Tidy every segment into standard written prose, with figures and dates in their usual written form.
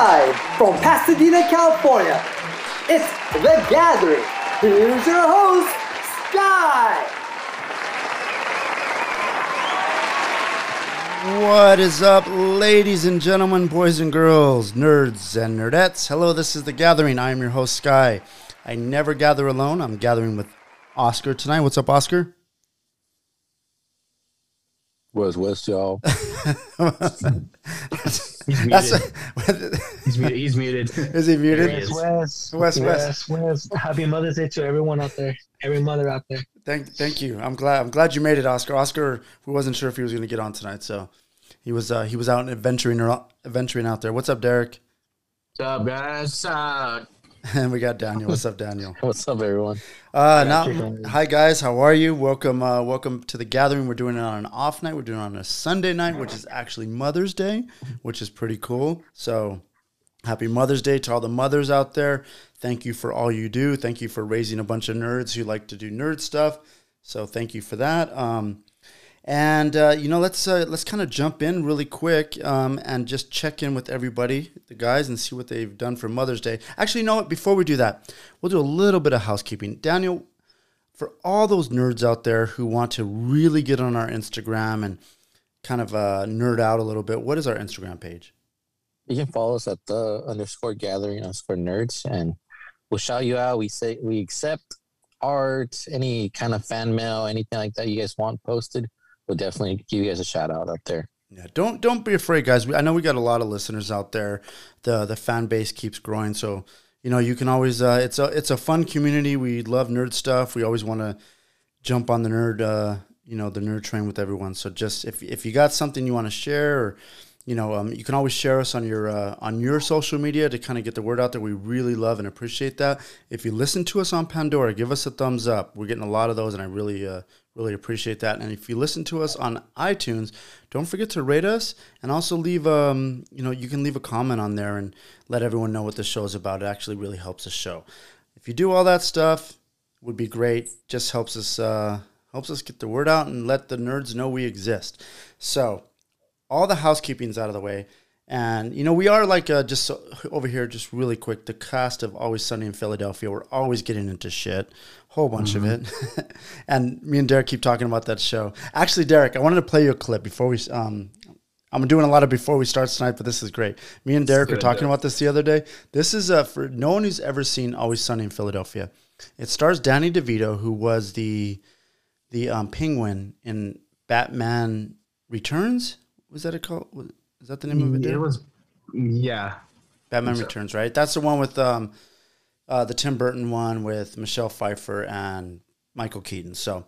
Live from Pasadena, California, it's The Gathering. Here's your host, Sky. What is up, ladies and gentlemen, boys and girls, nerds and nerdettes? Hello, this is The Gathering. I am your host, Sky. I never gather alone. I'm gathering with Oscar tonight. What's up, Oscar? What's y'all? He's muted. He's muted. Is he muted? Wes. Happy Mother's Day to everyone out there. Every mother out there. Thank you. I'm glad you made it, Oscar. Oscar, we wasn't sure if he was going to get on tonight, so he was out adventuring out there. What's up, Derek? What's up, guys? And we got Daniel. What's up, Daniel? What's up, everyone? Hi guys, how are you? Welcome to The Gathering. We're doing it on an off night. We're doing it on a Sunday night, which is actually Mother's Day, which is pretty cool. So happy Mother's Day to all the mothers out there. Thank you for all you do. Thank you for raising a bunch of nerds who like to do nerd stuff. So thank you for that. Let's kind of jump in really quick and just check in with everybody, the guys, and see what they've done for Mother's Day. Actually, you know what? Before we do that, we'll do a little bit of housekeeping. Daniel, for all those nerds out there who want to really get on our Instagram and kind of nerd out a little bit, what is our Instagram page? You can follow us at the _gathering_nerds, and we'll shout you out. We accept art, any kind of fan mail, anything like that you guys want posted. We'll definitely give you guys a shout out there. Yeah, don't be afraid, guys. I know we got a lot of listeners out there. The fan base keeps growing, so you can always. It's a fun community. We love nerd stuff. We always want to jump on the nerd, the nerd train with everyone. So just if you got something you want to share, or you can always share us on your social media to kind of get the word out there. We really love and appreciate that. If you listen to us on Pandora, give us a thumbs up. We're getting a lot of those, and I really appreciate that. And if you listen to us on iTunes, don't forget to rate us, and also leave you can leave a comment on there and let everyone know what the show is about. It actually really helps the show. If you do all that stuff, it would be great. Just helps us get the word out and let the nerds know we exist. So all the housekeeping's out of the way. And, we are just over here, just really quick, the cast of Always Sunny in Philadelphia. We're always getting into shit, whole bunch of it. And me and Derek keep talking about that show. Actually, Derek, I wanted to play you a clip before we, I'm doing a lot of before we start tonight, but this is great. Me and Derek were talking about this the other day. This is for no one who's ever seen Always Sunny in Philadelphia. It stars Danny DeVito, who was the penguin in Batman Returns. Was that called? Is that the name of it? It was, yeah. Batman Returns, right? That's the one with the Tim Burton one with Michelle Pfeiffer and Michael Keaton. So,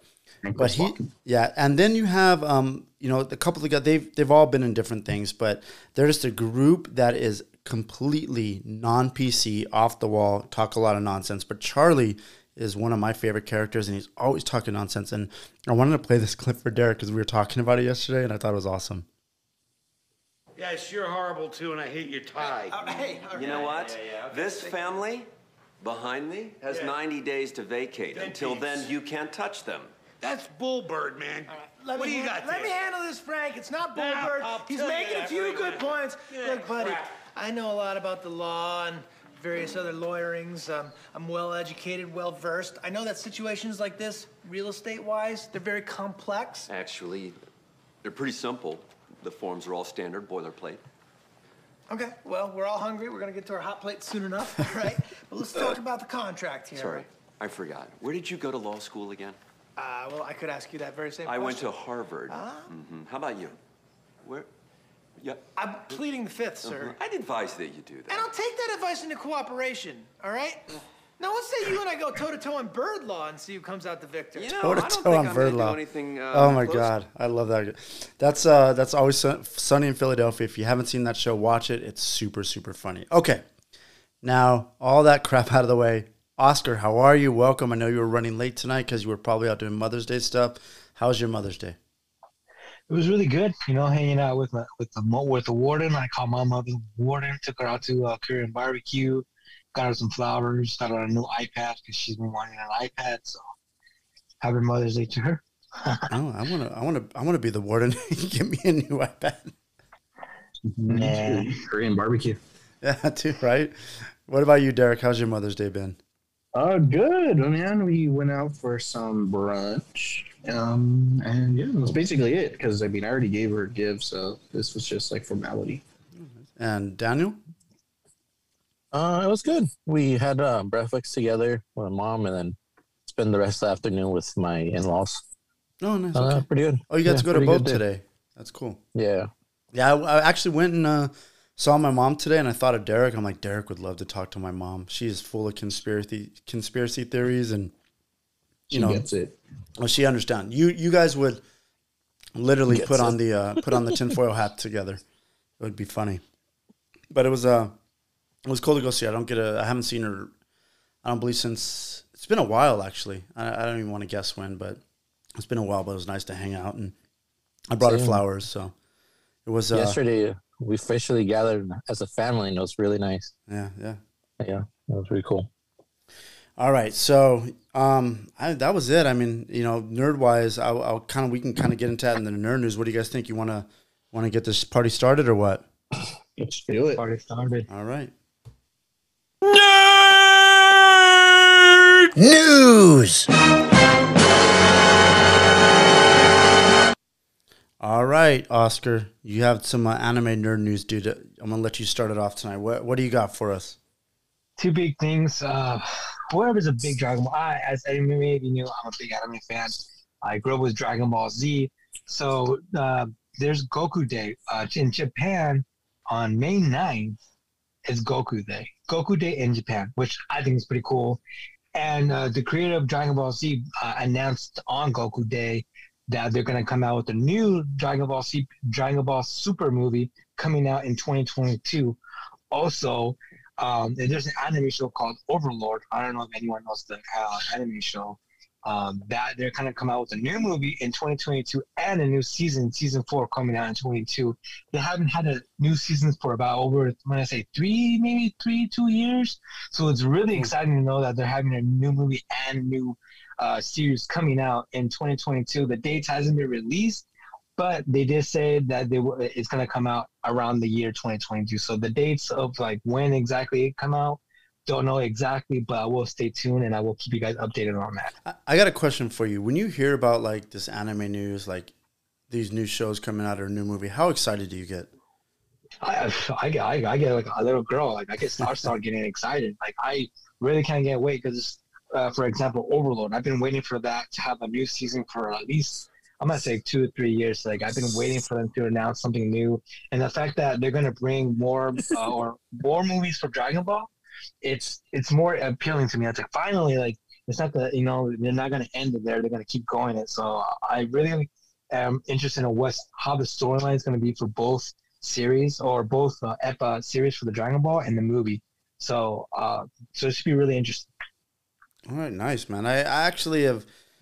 and then you have a couple of guys. They've all been in different things, but they're just a group that is completely non-PC, off the wall, talk a lot of nonsense. But Charlie is one of my favorite characters, and he's always talking nonsense. And I wanted to play this clip for Derek because we were talking about it yesterday, and I thought it was awesome. Yeah, it's sure horrible, too, and I hate your tie. Hey, you know what? Okay. This family behind me has 90 days to vacate. Until then, you can't touch them. That's Bullbird, man. What do you got there? Let me handle this, Frank. It's not Bullbird. He's making a few good points. Look, buddy, I know a lot about the law and various other lawyerings. I'm well-educated, well-versed. I know that situations like this, real estate-wise, they're very complex. Actually, they're pretty simple. The forms are all standard, boilerplate. Okay, well, we're all hungry. We're going to get to our hot plate soon enough, all right? But let's talk about the contract here. Sorry, I forgot. Where did you go to law school again? Well, I could ask you that very same question. I went to Harvard. How about you? Where? Yeah. I'm pleading the fifth, sir. I'd advise that you do that. And I'll take that advice into cooperation, all right? Now, let's say you and I go toe-to-toe on bird law and see who comes out the victor. I don't think I'm going to do anything oh, my God. I love that. That's Always Sunny in Philadelphia. If you haven't seen that show, watch it. It's super, super funny. Okay. Now, all that crap out of the way. Oscar, how are you? Welcome. I know you were running late tonight because you were probably out doing Mother's Day stuff. How was your Mother's Day? It was really good, hanging out with the warden. I called my mother warden, took her out to Korean barbecue. Got her some flowers, got her a new iPad because she's been wanting an iPad. So, happy Mother's Day to her. I want to be the warden. Give me a new iPad. Nah. Korean barbecue. Yeah, too, right? What about you, Derek? How's your Mother's Day been? Good, man. We went out for some brunch. And yeah, that was basically it. Because I mean, I already gave her a gift, so this was just like formality. And Daniel? It was good. We had breakfast together with my mom, and then spend the rest of the afternoon with my in-laws. Oh, nice. Okay. Pretty good. Oh, you got to go to both today. That's cool. Yeah. Yeah, I actually went and saw my mom today, and I thought of Derek. I'm like, Derek would love to talk to my mom. She is full of conspiracy theories, and She gets it. well, she understands. You guys would literally put on the tinfoil hat together. It would be funny. But it was cool to go see her. I haven't seen her. I don't believe since it's been a while actually. I don't even want to guess when, but it's been a while. But it was nice to hang out, and I brought her flowers. So it was yesterday. We officially gathered as a family, and it was really nice. Yeah. It was really cool. All right, so that was it. I mean, nerd wise, we can kind of get into that in the nerd news. What do you guys think? You want to get this party started or what? Let's do it. Party started. All right. Nerd news. All right, Oscar, you have some anime nerd news, dude. I'm gonna let you start it off tonight. What do you got for us? Two big things. Whoever's a big Dragon Ball, as maybe you knew, I'm a big anime fan. I grew up with Dragon Ball Z. So there's Goku Day. In Japan, on May 9th, is Goku Day. Goku Day in Japan, which I think is pretty cool. And the creator of Dragon Ball Z announced on Goku Day that they're going to come out with a new Dragon Ball Super movie coming out in 2022. Also, there's an anime show called Overlord. I don't know if anyone knows the anime show. That they're going to come out with a new movie in 2022 and a new season 4 coming out in 2022. They haven't had a new season for about over, when I say 2 years. So it's really exciting to know that they're having a new movie and a new series coming out in 2022. The dates hasn't been released, but they did say that it's going to come out around the year 2022. So the dates of like when exactly it come out, don't know exactly, but I will stay tuned and I will keep you guys updated on that. I got a question for you. When you hear about like this anime news, like these new shows coming out or a new movie, how excited do you get? I get like a little girl. Like I start getting excited. Like I really can't get wait because, for example, Overlord. I've been waiting for that to have a new season for at least, I'm gonna say 2 or 3 years. Like I've been waiting for them to announce something new, and the fact that they're gonna bring more more movies for Dragon Ball, it's more appealing to me. It's like finally, like it's not they're not gonna end it there. They're gonna keep going it. So I really am interested in how the storyline is gonna be for both series or both series for the Dragon Ball and the movie. So it should be really interesting. All right, nice, man. I actually have,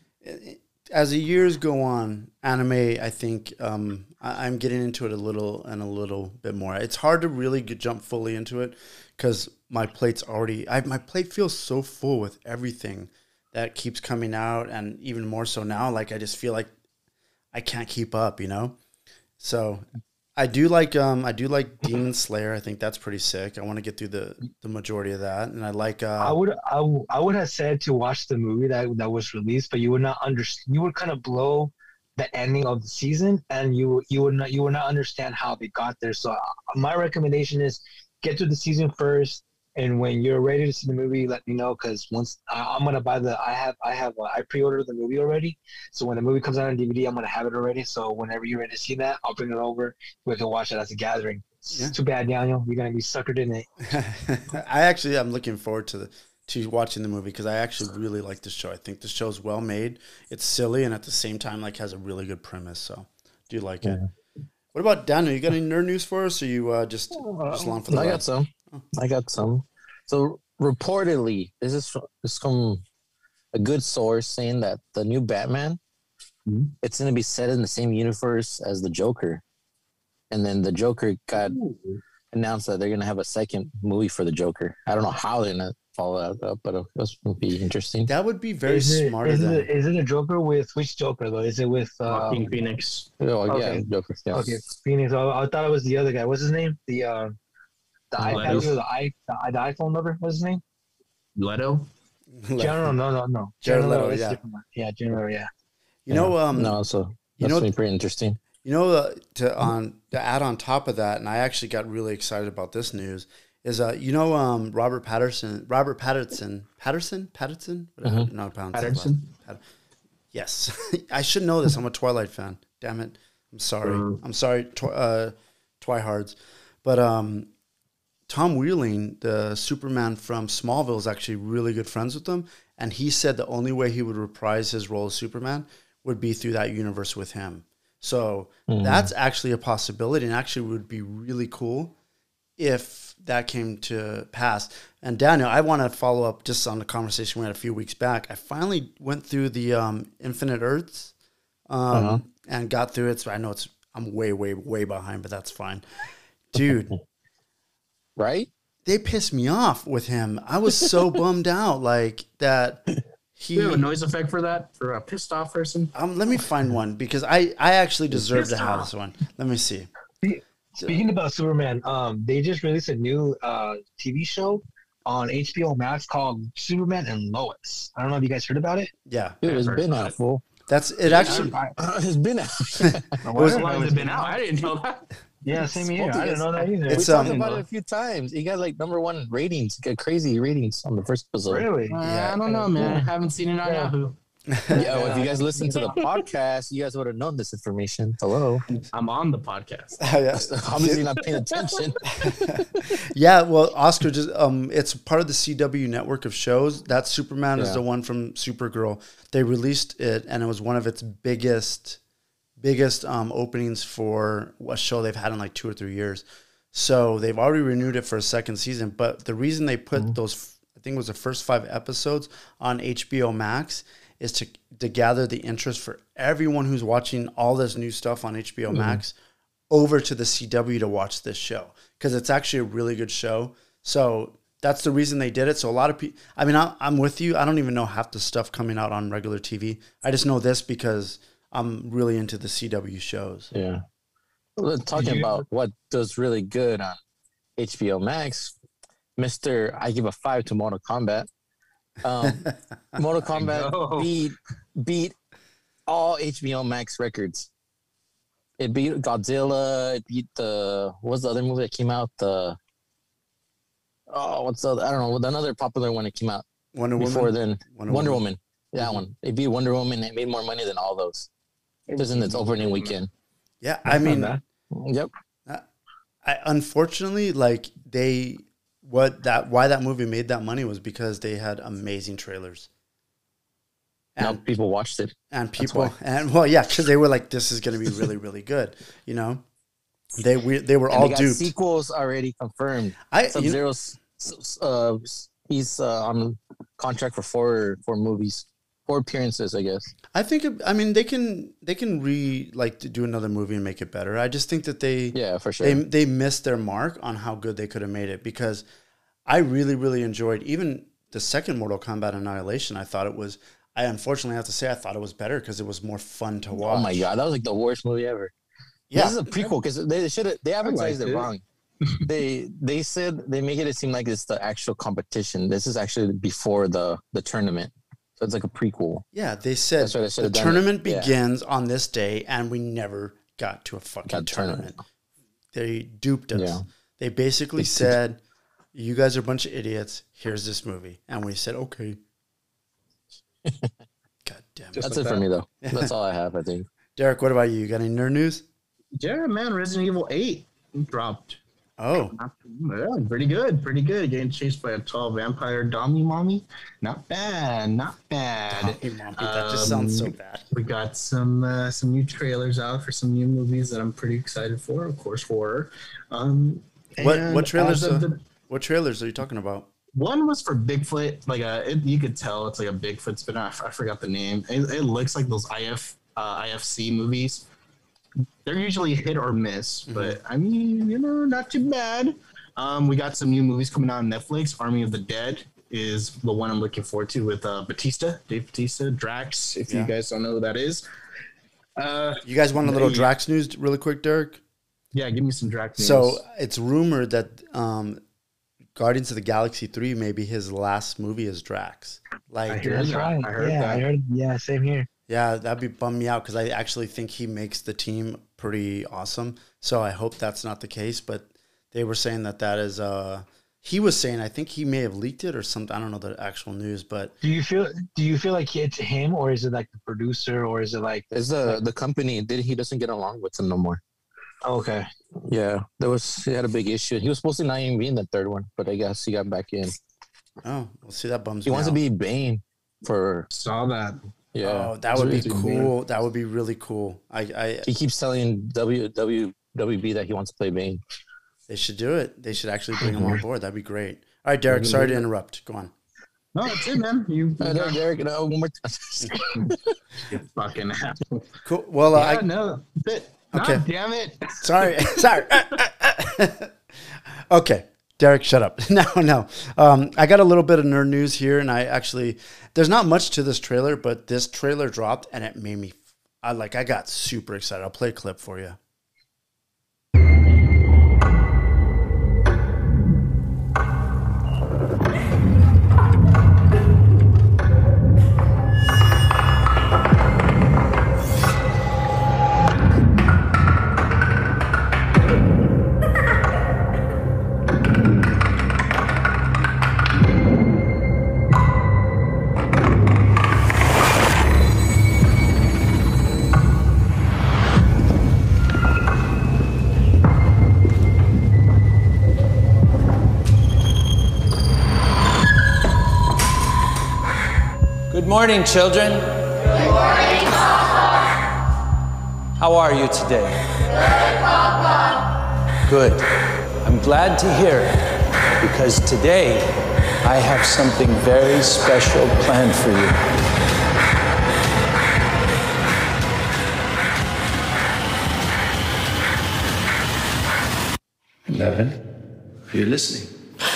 as the years go on, anime, I think I'm getting into it a little bit more. It's hard to really jump fully into it because my plate's my plate feels so full with everything that keeps coming out, and even more so now, like I just feel like I can't keep up, So I do like Demon Slayer. I think that's pretty sick. I want to get through the majority of that, and I like. I would have said to watch the movie that was released, but you would not understand. You would kind of blow the ending of the season, and you would not understand how they got there. So my recommendation is get to the season first, and when you're ready to see the movie, let me know because once I'm gonna buy I pre-ordered the movie already. So when the movie comes out on DVD, I'm gonna have it already. So whenever you're ready to see that, I'll bring it over. We can watch it as a gathering. Yeah. Too bad, Daniel. You're gonna be suckered in it. I'm looking forward to watching the movie because I actually really like this show. I think the show's well made. It's silly and at the same time like has a really good premise. So do you like it? What about Daniel? You got any nerd news for us, or you just along for the ride? I got some. So reportedly, this is from a good source saying that the new Batman, it's going to be set in the same universe as the Joker. And then the Joker got announced that they're going to have a second movie for the Joker. I don't know how they're going to follow that up, but this would be interesting. That would be very smart. Is it a Joker with which Joker though? Is it with Joaquin Phoenix? Oh, okay. Yeah, Joker. Yeah. Okay, Phoenix. I thought it was the other guy. What's his name? The The iPad, the iPhone lover. What's his name? Leto. No. Jared Leto, is yeah. different. Yeah, Jared Leto, yeah. You know, no, so that's pretty interesting. You know, to add on top of that, and I actually got really excited about this news. Is Robert Pattinson? Yes, I should know this. I'm a Twilight fan. Damn it, I'm sorry. I'm sorry, Twihards. But Tom Welling, the Superman from Smallville, is actually really good friends with him, and he said the only way he would reprise his role as Superman would be through that universe with him. So that's actually a possibility, and actually would be really cool if that came to pass. And Daniel, I want to follow up just on the conversation we had a few weeks back. I finally went through the Infinite Earths and got through it. So I know I'm way, way, way behind, but that's fine. Dude. Right? They pissed me off with him. I was so bummed out like that. Do you have a noise effect for that? For a pissed off person? Let me find one because I actually deserve to have this one. Let me see. Speaking about Superman, they just released a new TV show on HBO Max called Superman and Lois. I don't know if you guys heard about it. Yeah. Dude, it's been out, fool. That's it. Actually, it's been out. How long has it been out? I didn't know that. Yeah, same here. I didn't know that either. We talked about it a few times. You got like #1 ratings. You got crazy ratings on the first episode. Really? Yeah, I don't know, man. I haven't seen it on Yahoo. Yeah, well, if you guys listen to the podcast, you guys would have known this information. Hello. I'm on the podcast. Obviously not paying attention. Yeah, well, Oscar just it's part of the CW network of shows. That Superman is the one from Supergirl. They released it, and it was one of its biggest openings for a show they've had in like 2 or 3 years. So they've already renewed it for a second season. But the reason they put those, I think it was the first 5 episodes on HBO Max, is to gather the interest for everyone who's watching all this new stuff on HBO Max over to the CW to watch this show, because it's actually a really good show. So that's the reason they did it. So a lot of people, I mean, I'm with you. I don't even know half the stuff coming out on regular TV. I just know this because I'm really into the CW shows. Yeah. Well, talking about what does really good on HBO Max, I give a 5 to Mortal Kombat. Mortal Kombat beat all HBO Max records. It beat Godzilla. It beat what was the other movie that came out? I don't know. Another popular one that came out Wonder Woman. That one. It beat Wonder Woman. It made more money than all those. It was in its opening weekend. Yeah, I mean, yep. Unfortunately, like why that movie made that money was because they had amazing trailers. And people watched it. Because they were like, this is going to be really, really good. You know, they were all duped. Sequels already confirmed. Sub-Zero's he's on contract for four movies, 4 appearances, I guess. I think. They can to do another movie and make it better. I just think that for sure they missed their mark on how good they could have made it, because I really, really enjoyed even the second Mortal Kombat Annihilation. I unfortunately have to say I thought it was better because it was more fun to watch. Oh my god, that was like the worst movie ever. Yeah, this is a prequel because they advertised it wrong. They said they make it seem like it's the actual competition. This is actually before the tournament. So it's like a prequel. Yeah, they said the tournament begins on this day, and we never got to a fucking tournament. They duped us. Yeah. They basically said, you guys are a bunch of idiots. Here's this movie. And we said, okay. God damn it. That's it for me, though. That's all I have, I think. Derek, what about you? You got any nerd news? Yeah, man. Resident Evil 8 dropped. Oh. Yeah, pretty good. Getting chased by a tall vampire mommy. Not bad. Mommy. That just sounds so bad. We got some new trailers out for some new movies that I'm pretty excited for. Of course, horror. What trailers? What trailers are you talking about? One was for Bigfoot. You could tell it's like a Bigfoot spin-off. I forgot the name. It looks like those IFC movies. They're usually hit or miss, but I mean, not too bad. We got some new movies coming out on Netflix. Army of the Dead is the one I'm looking forward to with Dave Bautista, Drax, if you guys don't know who that is. You guys want a little Drax news really quick, Derek? Yeah, give me some Drax news. So it's rumored that Guardians of the Galaxy 3 may be his last movie as Drax. Like, That's right. I heard yeah, that. I heard. Yeah, same here. yeah, that'd be bummed me out because I actually think he makes the team pretty awesome. So I hope that's not the case. But they were saying that is. He was saying, I think he may have leaked it or something. I don't know the actual news, but Do you feel like it's him, or is it like the producer, or is it like Is the company he doesn't get along with them no more? okay? Yeah, he had a big issue. He was supposed to not even be in the third one, but I guess he got back in. oh, we'll see. That bums He me wants out. to be Bane for Saw that. yeah. Oh, that would be It's really cool. That would be really cool. He keeps telling WB that he wants to play Bane. They should do it. They should actually bring him on board. That'd be great. All right, Derek, sorry to interrupt. Go on. No, that's it, man. You No, Derek, no, one more time. you fucking asshole. Cool. Well, Yeah, no, that's it. Okay. God damn it. sorry. Sorry. Okay. Derek, shut up. No. I got a little bit of nerd news here, and there's not much to this trailer, but this trailer dropped, and it made me, I got super excited. I'll play a clip for you. Good morning, children. Good morning, Papa. How are you today? Good, Papa. Good. I'm glad to hear it, because today I have something very special planned for you. Levin, are you listening?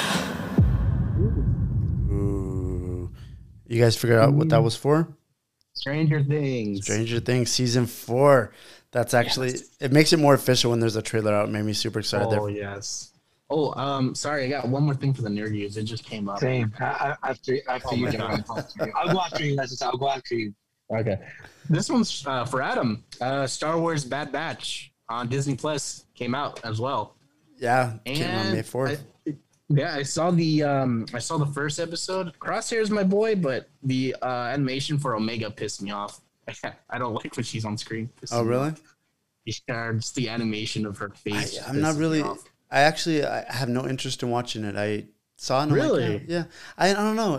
You guys figured out what that was for? Stranger Things. Stranger Things season 4. That's actually it makes it more official when there's a trailer out. It made me super excited. Oh, yes. Oh, sorry. I got one more thing for the nerd news. It just came up. Same. After you, I'll go after you. I'll go after you. Okay. This one's for Adam. Star Wars Bad Batch on Disney Plus came out as well. Yeah, came on May 4th. I saw the first episode. Crosshair's my boy, but the animation for Omega pissed me off. I don't like when she's on screen. Oh, really? Yeah, just the animation of her face. I'm not really. I have no interest in watching it. I saw it. Really? Yeah. I don't know.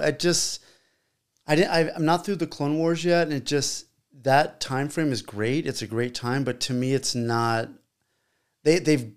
I'm not through the Clone Wars yet, and that time frame is great. It's a great time, but to me, it's not. They've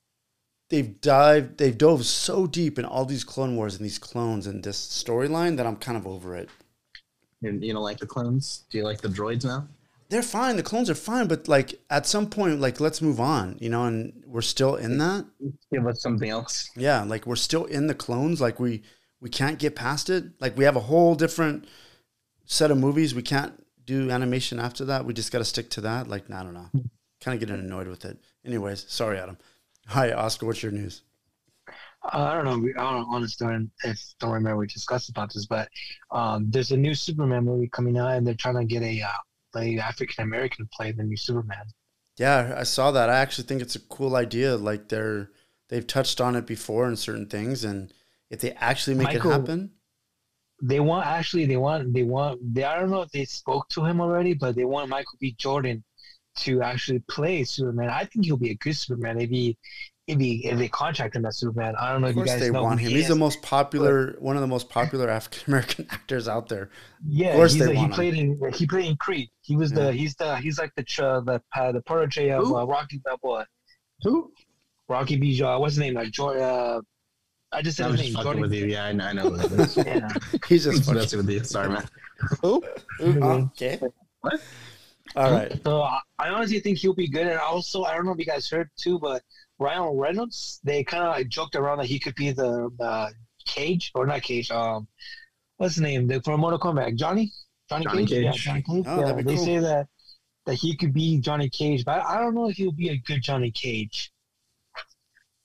dove so deep in all these Clone Wars and these clones and this storyline that I'm kind of over it. You don't like the clones? Do you like the droids now? They're fine. The clones are fine, but at some point, let's move on, and we're still in that. Give us something else. Yeah, we're still in the clones. We can't get past it. We have a whole different set of movies. We can't do animation after that. We just got to stick to that. I don't know. Kind of getting annoyed with it. Anyways, sorry, Adam. Hi, Oscar. What's your news? I don't know. I don't remember we discussed about this, but there's a new Superman movie coming out, and they're trying to get a African American to play the new Superman. Yeah, I saw that. I actually think it's a cool idea. They've touched on it before in certain things, and if they actually make it happen, I don't know if they spoke to him already, but they want Michael B. Jordan to actually play Superman. I think he'll be a good Superman. If they contract him as Superman, I don't know if you guys know. Of course they want him. He's the most popular, one of the most popular African American actors out there. Yeah, of course he played in Creed. He was he's like the protege of Rocky Balboa. Who? Rocky B. What's his name? I just said his name. Fucking with you. Yeah, I know who it is. Yeah. He's just messing with you. Sorry, man. Who? Okay. What? All right. So I honestly think he'll be good. And also, I don't know if you guys heard too, but Ryan Reynolds, they kind of joked around that he could be the Cage, or not Cage. What's his name? From Mortal Kombat, Johnny Cage. Yeah, Johnny Cage. Oh, they say that he could be Johnny Cage, but I don't know if he'll be a good Johnny Cage.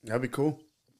That'd be cool.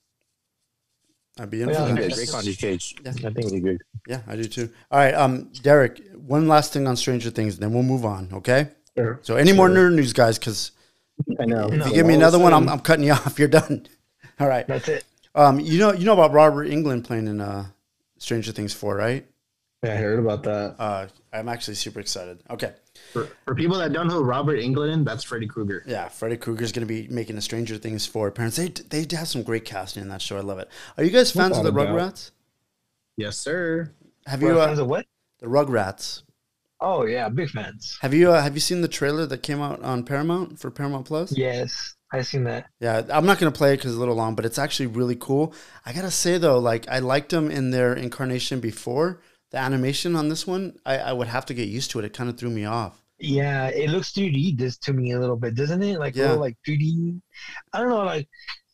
I'd be in Yeah, for that'd that. be a great Johnny Cage. Yeah. I think it'd be good. Yeah, I do too. All right, Derek, one last thing on Stranger Things, then we'll move on, okay? Sure. So any more nerd news, guys, because I know. if you give me another one, I'm cutting you off. You're done. All right. That's it. You know about Robert Englund playing in Stranger Things 4, right? Yeah, I heard about that. I'm actually super excited. Okay. For people that don't know Robert Englund, that's Freddy Krueger. Yeah, Freddy Krueger's going to be making a Stranger Things 4 appearance. They have some great casting in that show. I love it. Are you guys fans of the Rugrats? Yes, sir. Have you fans of what? The Rugrats? Oh yeah, big fans. Have you seen the trailer that came out on Paramount for Paramount Plus? Yes, I've seen that. Yeah, I'm not going to play it because it's a little long, but it's actually really cool. I got to say, though, like I liked them in their incarnation before. The animation on this one, I would have to get used to it. It kind of threw me off. Yeah, it looks 3D this to me a little bit, doesn't it? Like Yeah. little like 3D. I don't know, like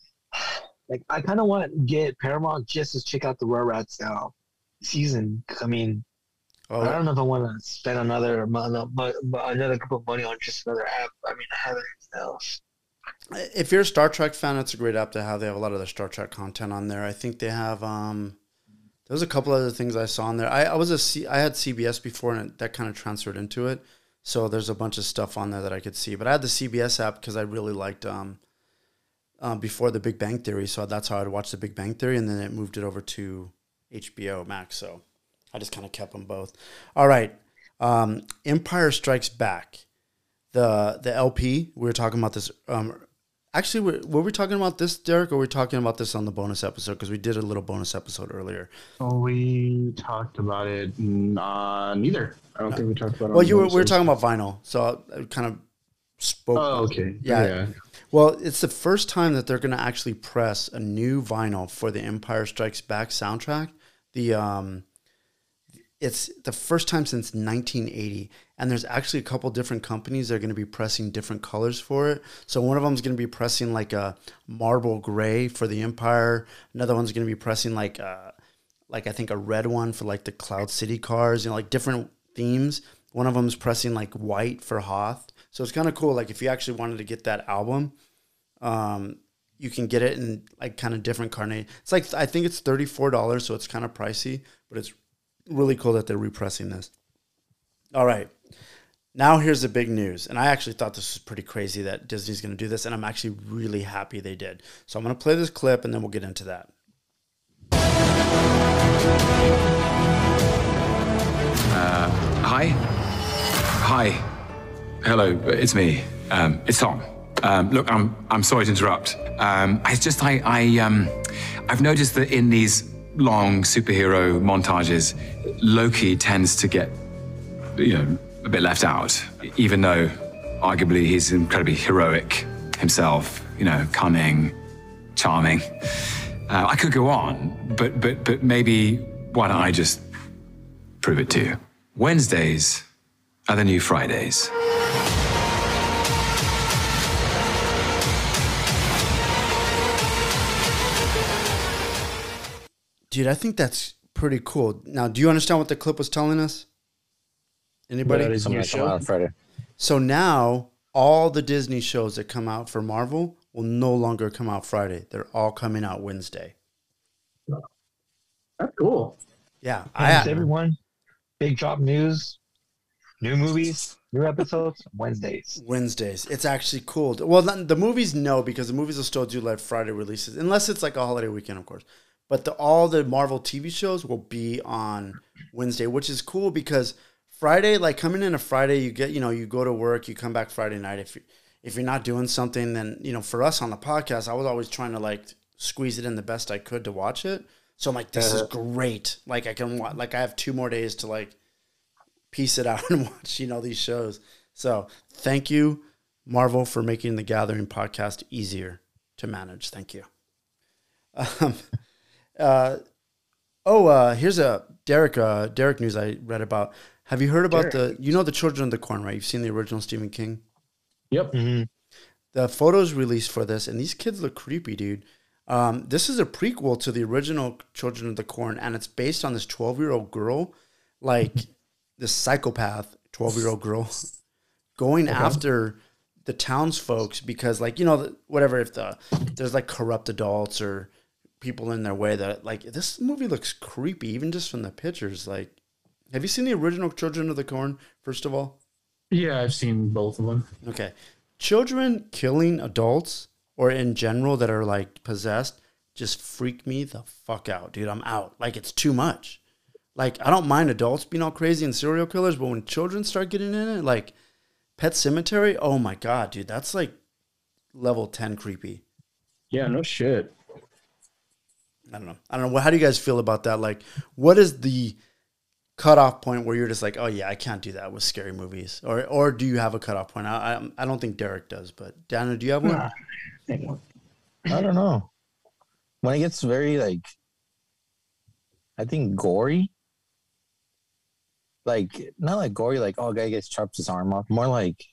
I kind of want to get Paramount just to check out the Rugrats season. I mean, I don't know if I want to spend another group of money on just another app. I mean, I have anything else. If you're a Star Trek fan, it's a great app to have. They have a lot of the Star Trek content on there. I think they have. There's a couple other things I saw on there. I had CBS before, and that kind of transferred into it. So there's a bunch of stuff on there that I could see. But I had the CBS app because I really liked before the Big Bang Theory. So that's how I'd watch the Big Bang Theory, and then it moved it over to HBO Max. So I just kind of kept them both. All right. Empire Strikes Back. The LP, we were talking about this. Actually, were we talking about this, Derek, or were we talking about this on the bonus episode? Because we did a little bonus episode earlier. Oh, we talked about it. Neither. I don't think we talked about it. Well, we were talking about vinyl, so I kind of spoke. Oh, okay. Yeah. Well, it's the first time that they're going to actually press a new vinyl for the Empire Strikes Back soundtrack. It's the first time since 1980, and there's actually a couple different companies that are going to be pressing different colors for it. So one of them is going to be pressing like a marble gray for the Empire. Another one's going to be pressing like I think a red one for like the Cloud City cars, like different themes. One of them is pressing like white for Hoth. So it's kind of cool. Like if you actually wanted to get that album, you can get it in like kind of different carnation. It's like, I think it's $34, so it's kind of pricey, but it's really cool that they're repressing this. All right. Now here's the big news. And I actually thought this was pretty crazy that Disney's going to do this, and I'm actually really happy they did. So I'm going to play this clip, and then we'll get into that. Hi. Hello, it's me. It's Tom. Look, I'm sorry to interrupt. It's just I've noticed that in these long superhero montages, Loki tends to get, a bit left out, even though arguably he's incredibly heroic himself, cunning, charming. I could go on, but maybe why don't I just prove it to you? Wednesdays are the new Fridays. Dude, I think that's pretty cool. Now, do you understand what the clip was telling us? Anybody? So now all the Disney shows that come out for Marvel will no longer come out Friday. They're all coming out Wednesday. That's cool. Yeah. Thanks, everyone. Big drop news. New movies, new episodes, Wednesdays. It's actually cool. Well, the movies, no, because the movies will still do like Friday releases, unless it's like a holiday weekend, of course. But all the Marvel TV shows will be on Wednesday, which is cool because Friday, like coming in a Friday, you get, you go to work, you come back Friday night. If you're not doing something, then, for us on the podcast, I was always trying to like squeeze it in the best I could to watch it. So I'm like, this is great. Like I have 2 more days to like piece it out and watch, these shows. So thank you, Marvel, for making the Gathering podcast easier to manage. Thank you. Here's a Derek news I read about. Have you heard about the Children of the Corn, right? You've seen the original Stephen King? Yep. Mm-hmm. The photos released for this, and these kids look creepy, dude. This is a prequel to the original Children of the Corn, and it's based on this 12-year-old girl, like this psychopath 12-year-old girl, going after the townsfolk, because like, you know, whatever, if there's like corrupt adults or people in their way, that like, this movie looks creepy even just from the pictures. Like, have you seen the original Children of the Corn, first of all? Yeah, I've seen both of them. Okay. Children killing adults or in general that are like possessed just freak me the fuck out, dude. I'm out. Like, it's too much. Like, I don't mind adults being all crazy and serial killers, but when children start getting in it, like Pet Sematary, oh my God, dude, that's like level 10 creepy. Yeah, no shit. I don't know. How do you guys feel about that? Like, what is the cutoff point where you're just like, oh yeah, I can't do that with scary movies? Or do you have a cutoff point? I don't think Derek does, but Daniel, do you have one? I don't know. When it gets very like, I think gory. Like, not like gory, like, oh, guy gets chopped his arm off. More like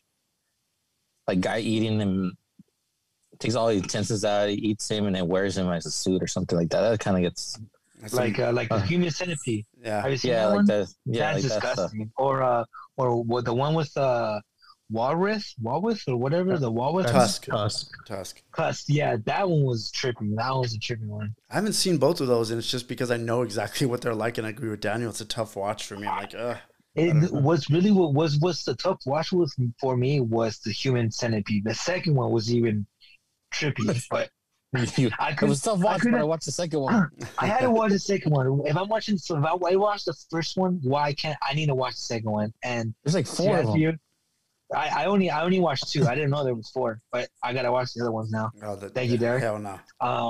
guy eating him, takes all the utensils out, he eats him, and then wears him as a suit or something like that. That kind of gets like the human centipede. Yeah, have you seen yeah, that like one? that. Yeah, That's like disgusting. Or what, the one with walrus or whatever, the walrus. Tusk. Yeah, that one was tripping. That was a tripping one. I haven't seen both of those, and it's just because I know exactly what they're like, and I agree with Daniel. It's a tough watch for me. I'm like, ugh. What's the tough watch was for me was the human centipede. The second one was even trippy, but it was tough watch, but I watched the second one. I had to watch the second one. If I watched the first one, why can't I need to watch the second one? And there's like 4 of them. I only watched 2. I didn't know there was 4, but I gotta watch the other ones now. Thank you, Derek. Hell no.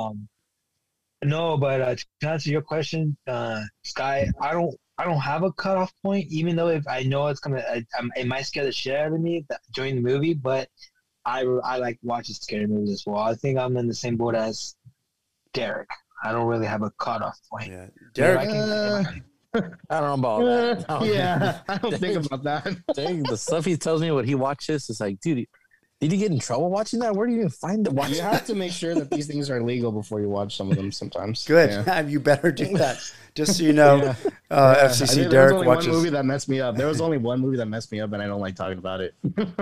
No, but to answer your question, Sky, I don't have a cutoff point. Even though if I know it's it might scare the shit out of me during the movie, but I like watching scary movies as well. I think I'm in the same boat as Derek. I don't really have a cutoff point. Yeah, Derek. I don't know about that. Yeah, I don't think about that. Dang, the stuff he tells me what he watches is like, dude, did you get in trouble watching that? Where do you even find it? You have to make sure that these things are legal before you watch some of them sometimes. Good. Yeah. You better do that. Just so you know, FCC Derek watches. One movie that messed me up. There was only one movie that messed me up, and I don't like talking about it.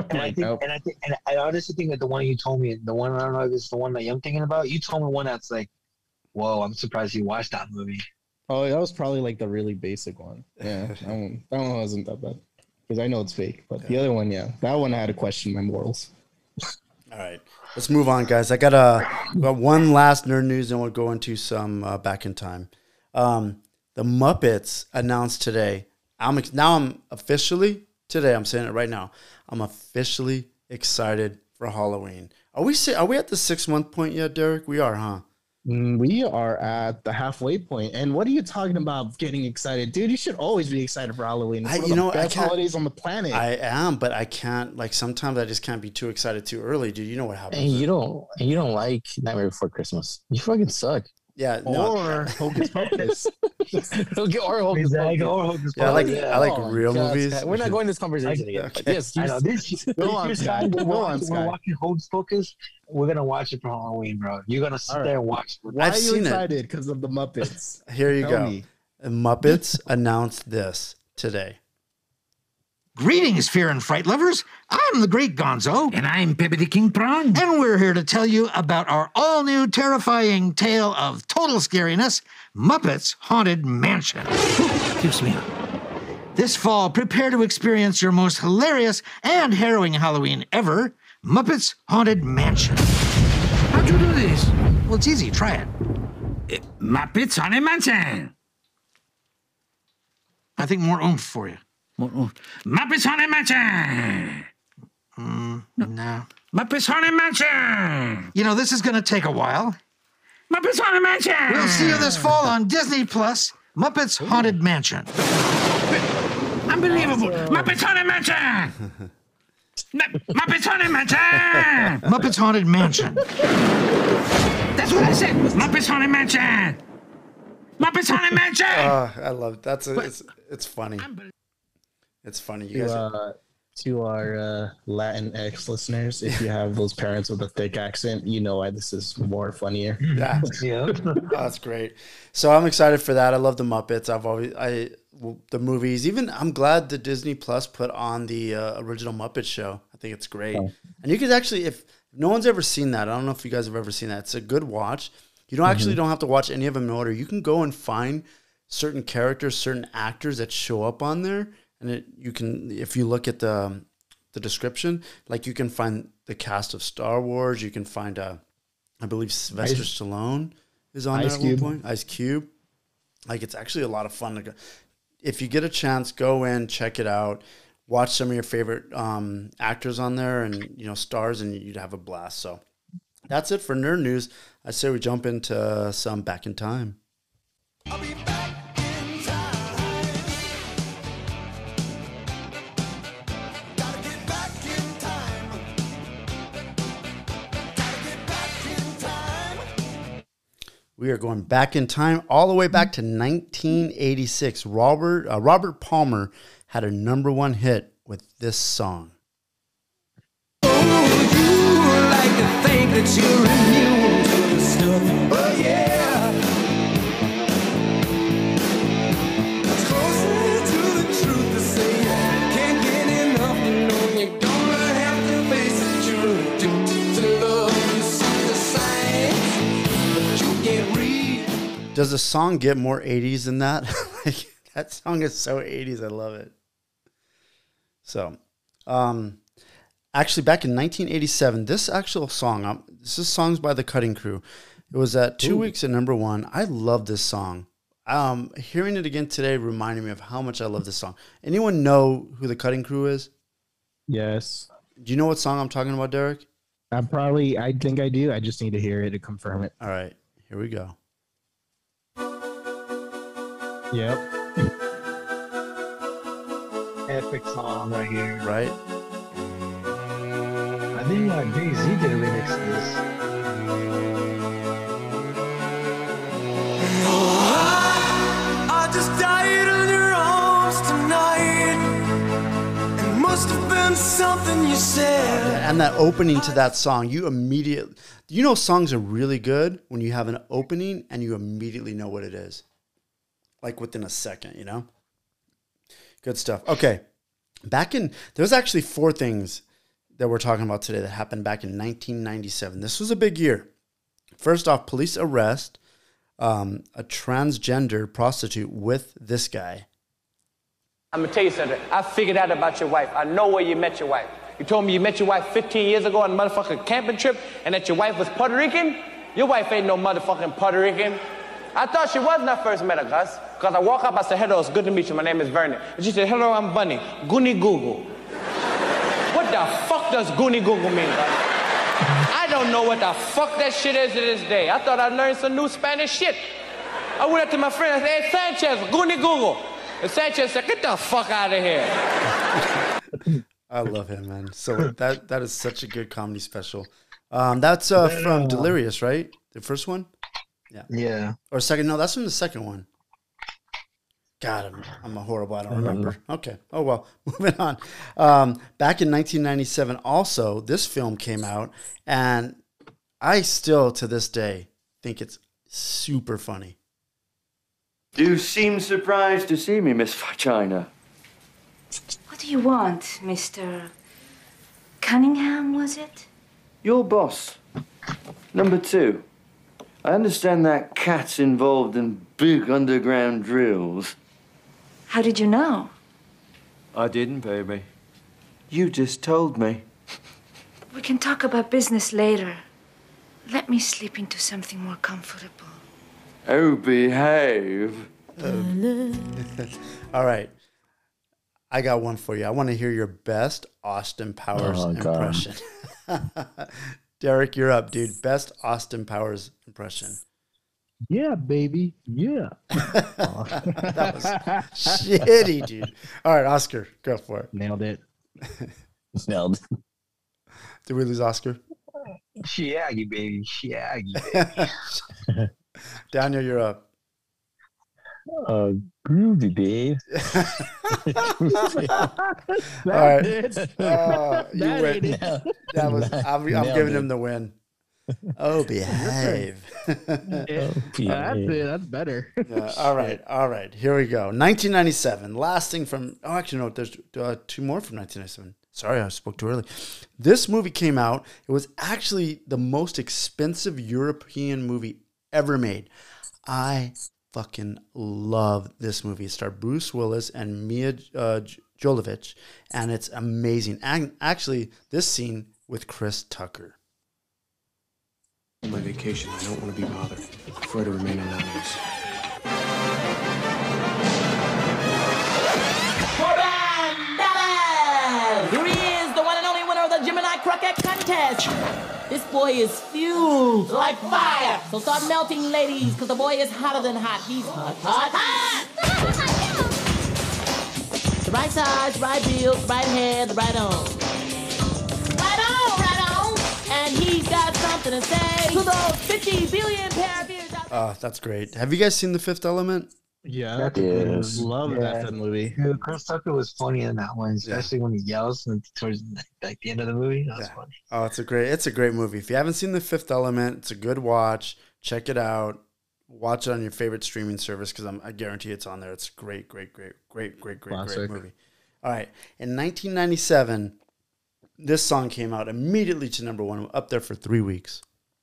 I honestly think that the one you told me, the one, I don't know if it's the one that I'm thinking about, you told me one that's like, whoa, I'm surprised you watched that movie. Oh, that was probably like the really basic one. Yeah, that one wasn't that bad because I know it's fake. But the other one, yeah, that one I had to question my morals. All right, let's move on, guys. I got one last nerd news, and we'll go into some back in time. The Muppets announced today. I'm officially today. I'm saying it right now. I'm officially excited for Halloween. Are we at the 6-month point yet, Derek? We are, huh? We are at the halfway point. And what are you talking about getting excited? Dude, you should always be excited for Halloween. It's one of the best holidays on the planet. I am, but I can't, like, sometimes I just can't be too excited too early, dude. You know what happens. And you don't like Nightmare Before Christmas. You fucking suck. Yeah, or Hocus Pocus. or Hocus Pocus. Yeah, I like real movies. God. We're not going this conversation again. Okay. Yes, I know. Go on, Sky. We're watching Hocus Pocus. We're gonna watch it for Halloween, bro. You're gonna sit there and watch it. Why are you excited? Because of the Muppets. Here you go. The Muppets announced this today. Greetings, fear and fright lovers. I'm the Great Gonzo. And I'm Pepe the King Prong. And we're here to tell you about our all-new terrifying tale of total scariness, Muppets Haunted Mansion. Keeps me up. This fall, prepare to experience your most hilarious and harrowing Halloween ever, Muppets Haunted Mansion. How'd you do this? Well, it's easy. Try it. Muppets Haunted Mansion. I think more oomph for you. Muppets Haunted Mansion. No. Muppets Haunted Mansion. You know, this is going to take a while. Muppets Haunted Mansion. We'll see you this fall on Disney Plus, Muppets Haunted Mansion. Unbelievable. Muppets Haunted Mansion. Muppets Haunted Mansion. Muppets Haunted Mansion. That's what I said. Muppets Haunted Mansion. Muppets Haunted Mansion. I love it. It's funny. It's funny. You guys to our Latinx listeners, if you have those parents with a thick accent, you know why this is more funnier. Yeah. That's great. So I'm excited for that. I love the Muppets. The movies. Even I'm glad that Disney Plus put on the original Muppet Show. I think it's great. And And you could actually, if no one's ever seen that, I don't know if you guys have ever seen that. It's a good watch. You don't actually don't have to watch any of them in order. You can go and find certain characters, certain actors that show up on there, and you can, if you look at the description, like you can find the cast of Star Wars. You can find, I believe Sylvester Stallone is on there at one point. Ice Cube. Like, it's actually a lot of fun to go. If you get a chance, go in, check it out, watch some of your favorite actors on there and, you know, stars, and you'd have a blast. So that's it for Nerd News. I say we jump into some Back in Time. I'll be back in time. Gotta get back in time. Gotta get back in time. We are going back in time, all the way back to 1986. Robert Palmer had a #1 hit with this song. Oh, you like to think that you're immune to the stuff. Oh, yeah. It's closer to the truth to say you can't get enough to know you're gonna have to face it. You're addicted to love. You see the signs, but you can't read. Does the song get more 80s than that? Like, that song is so 80s. I love it. So, actually, back in 1987, this actual song, this is Songs by the Cutting Crew. It was at 2 weeks at #1. I love this song. Hearing it again today reminded me of how much I love this song. Anyone know who the Cutting Crew is? Yes. Do you know what song I'm talking about, Derek? I think I do. I just need to hear it to confirm it. All right, here we go. Yep. Epic song right here. Right? I think Jay-Z did a remix of this. I just died on your arms tonight. It must have been something you said. And that opening to that song, you know songs are really good when you have an opening and you immediately know what it is. Like within a second, you know? Good stuff. Okay. There's actually 4 things that we're talking about today that happened back in 1997. This was a big year. First off, police arrest a transgender prostitute with this guy. I'm gonna tell you something. I figured out about your wife. I know where you met your wife. You told me you met your wife 15 years ago on a motherfucking camping trip and that your wife was Puerto Rican? Your wife ain't no motherfucking Puerto Rican. I thought she was when I first met her, Gus. Because I walk up, I said, hello, it's good to meet you. My name is Vernon. And she said, hello, I'm Bunny. Goonie Google. What the fuck does Goonie Google mean, Gus? I don't know what the fuck that shit is to this day. I thought I learned some new Spanish shit. I went up to my friend and said, hey, Sanchez, Goonie Google. And Sanchez said, get the fuck out of here. I love him, man. So that is such a good comedy special. That's from Delirious, right? The first one? Yeah. Or second? No, that's from the second one. God, I'm a horrible. I don't remember. Okay. Oh, well, moving on. Back in 1997, also, this film came out, and I still, to this day, think it's super funny. You seem surprised to see me, Miss Vagina. What do you want, Mr. Cunningham, was it? Your boss. Number 2. I understand that cat's involved in big underground drills. How did you know? I didn't, baby. You just told me. We can talk about business later. Let me slip into something more comfortable. Oh, behave. All right. I got one for you. I want to hear your best Austin Powers impression. Derek, you're up, dude. Best Austin Powers impression. Yeah, baby. Yeah. That was shitty, dude. All right, Oscar, go for it. Nailed it. Nailed. Did we lose Oscar? Shaggy, baby. Shaggy, baby. Daniel, you're up. Groovy, babe. All right. You win. That was. I'm giving him the win. Oh, behave. That's it. That's better. Yeah, all right. Here we go. 1997. Last thing from. Oh, actually, no. There's 2 more from 1997. Sorry, I spoke too early. This movie came out. It was actually the most expensive European movie ever made. I fucking love this movie. It starred Bruce Willis and Mia Jovovich, and it's amazing. And actually, this scene with Chris Tucker. On my vacation, I don't want to be bothered. I prefer to remain anonymous. Here he is, the one and only winner of the Gemini Croquette Contest. This boy is fueled like fire. So start melting, ladies, because the boy is hotter than hot. He's hot, hot, hot. The right size, right build, right head, the right arm. Right on, right on. And he's got something to say to those 50 billion pair of ears out there. Oh, that's great. Have you guys seen The Fifth Element? Yeah, Love that movie. Dude, Chris Tucker was funny in that one, especially when he yells towards like the end of the movie. That was funny. Oh, it's a great movie. If you haven't seen The Fifth Element, it's a good watch. Check it out. Watch it on your favorite streaming service because I guarantee it's on there. It's a great movie. All right. In 1997, this song came out immediately to number one, up there for 3 weeks.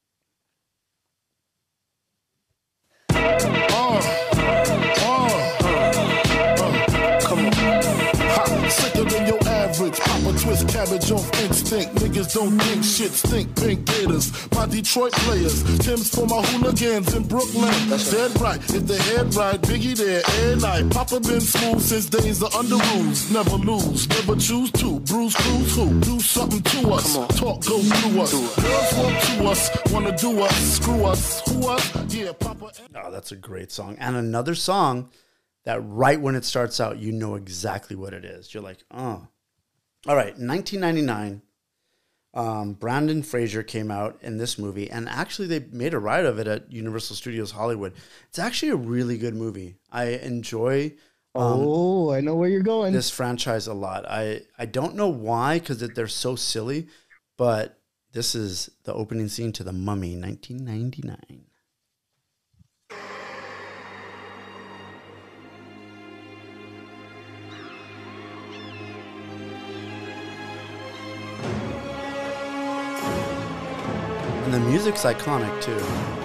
Sicker than your average. Pop a twist cabbage off instinct. Niggas don't think shit stink. Pink Gators, my Detroit players. Tim's for my hooligans in Brooklyn. That's dead right. If the head right, Biggie there every night. Papa been smooth since days of under rules. Never lose, never choose to. Bruce Cruz who? Do something to us. Talk go through us. Girls want to us, wanna do us. Screw us. Who us? Yeah, Papa. Oh, that's a great song. And another song that right when it starts out, you know exactly what it is. You're like, oh. All right, 1999, Brandon Fraser came out in this movie, and actually they made a ride of it at Universal Studios Hollywood. It's actually a really good movie. I enjoy I know where you're going. This franchise a lot. I don't know why, because they're so silly, but this is the opening scene to The Mummy, 1999. And the music's iconic too.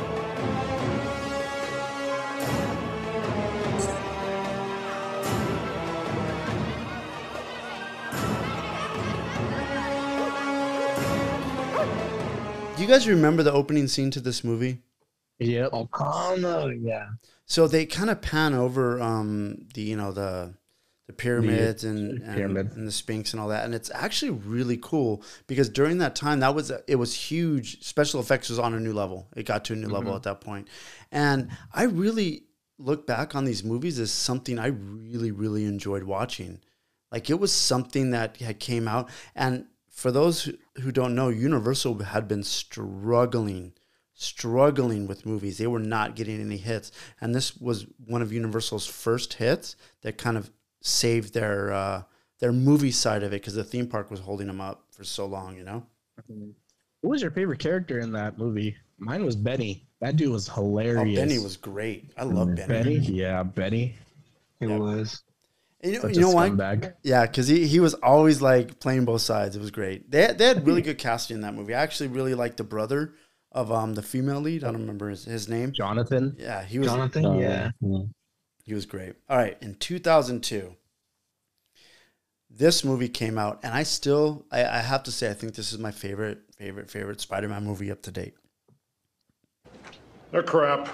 Do you guys remember the opening scene to this movie? Yep. Oh, yeah. So they kind of pan over the pyramids and the Sphinx and all that, and it's actually really cool because during that time it was huge. Special effects was on a new level. It got to a new level at that point, and I really look back on these movies as something I really enjoyed watching. Like it was something that had came out, and for those who don't know, Universal had been struggling with movies. They were not getting any hits, and this was one of Universal's first hits that kind of saved their movie side of it because the theme park was holding them up for so long, you know? What was your favorite character in that movie? Mine was Benny. That dude was hilarious. Oh, Benny was great. I love Benny. Benny? Yeah, Benny. It was. And you know why? Yeah, because he was always like playing both sides. It was great. They had really good casting in that movie. I actually really liked the brother of the female lead. I don't remember his name. Jonathan. Yeah, he was. Jonathan. Yeah. He was great. All right, in 2002, this movie came out, and I have to say, I think this is my favorite Spider-Man movie up to date. They're crap,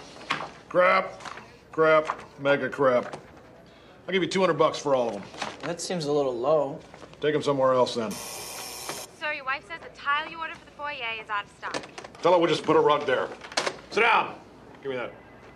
mega crap. I'll give you $200 for all of them. That seems a little low. Take them somewhere else then. Sir, your wife says the tile you ordered for the foyer is out of stock. Tell her we'll just put a rug there. Sit down. Give me that.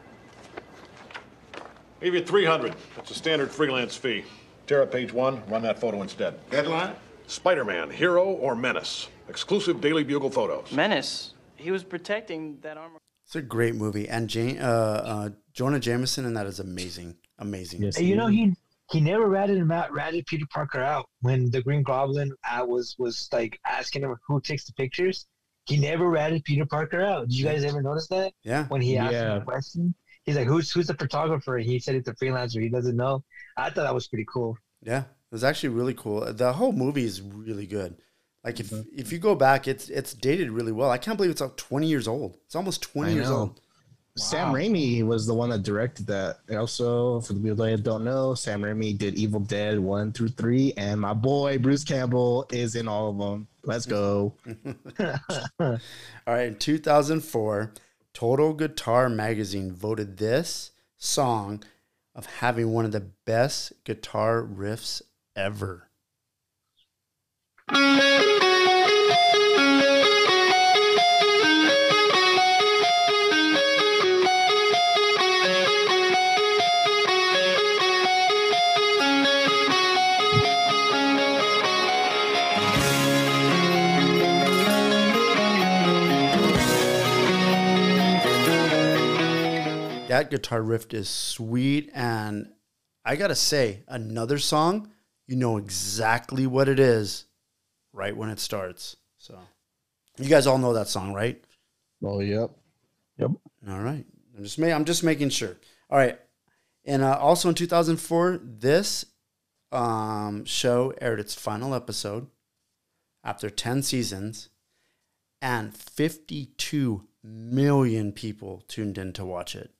I'll give you $300. That's a standard freelance fee. Tear up page 1, run that photo instead. Headline? Spider-Man, hero or menace? Exclusive Daily Bugle photos. Menace? He was protecting that armor. It's a great movie, and Jonah Jameson in that is amazing. Yes, hey, you know, he never ratted Peter Parker out when the Green Goblin was like asking him who takes the pictures. He never ratted Peter Parker out. Did you guys ever notice that? Yeah. When he asked him a question, he's like, "Who's the photographer?" And he said it's a freelancer. He doesn't know. I thought that was pretty cool. Yeah, It was actually really cool. The whole movie is really good. Like if you go back, it's dated really well. I can't believe it's like 20 years old. It's almost 20 years old. Sam Raimi was the one that directed that. And also, for the people that don't know, Sam Raimi did Evil Dead 1 through 3, and my boy Bruce Campbell is in all of them. Let's go. All right, in 2004, Total Guitar Magazine voted this song of having one of the best guitar riffs ever. That guitar riff is sweet, and I gotta say, another song, you know exactly what it is right when it starts. So, you guys all know that song, right? Oh, yep. Yep. All right. I'm just making sure. All right. And also in 2004, this show aired its final episode after 10 seasons, and 52 million people tuned in to watch it.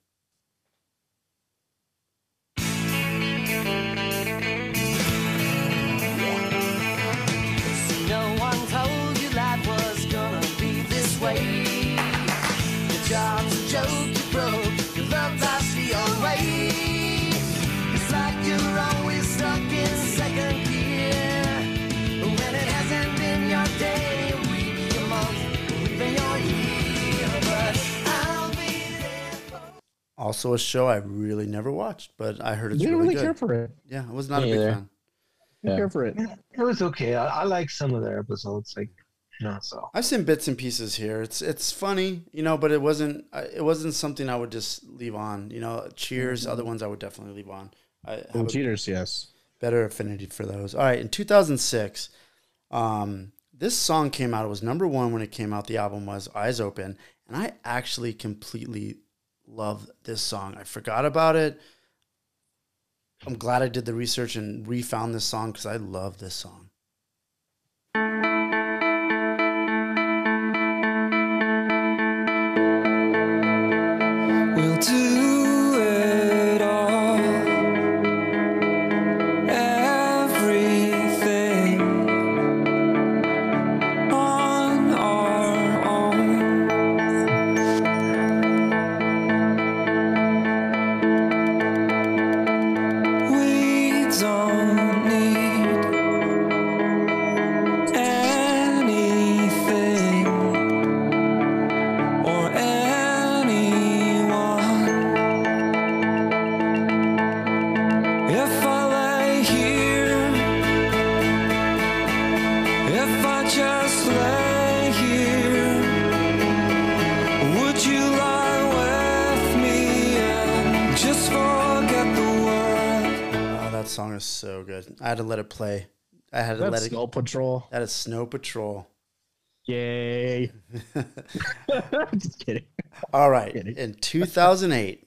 No one told you life was gonna be this way. Your job's a joke, you broke, your love lost your way. It's like you're always stuck in second gear. When it hasn't been your day, your week, your month, or even your year. But I'll be there. Also a show I really never watched, but I heard it's You didn't really really good. care for it. Yeah, I was not Me a big either. fan. I care for it. It was okay. I like some of their episodes, like, you know. So I've seen bits and pieces here. It's funny, you know, but it wasn't something I would just leave on. You know, Cheers, other ones I would definitely leave on. I have a Cheaters, yes. better affinity for those. All right, in 2006, this song came out. It was number one when it came out. The album was Eyes Open, and I actually completely love this song. I forgot about it. I'm glad I did the research and refound this song because I love this song. We'll do it all, everything on our own. We don't need anything or anyone. If I lay here, if I just lay here, would you lie with me and just forget the world? Oh, that song is so good. I had to let it play. I had to That's let it. Snow Patrol. That is Snow Patrol. Yay. Just kidding. All right. In 2008,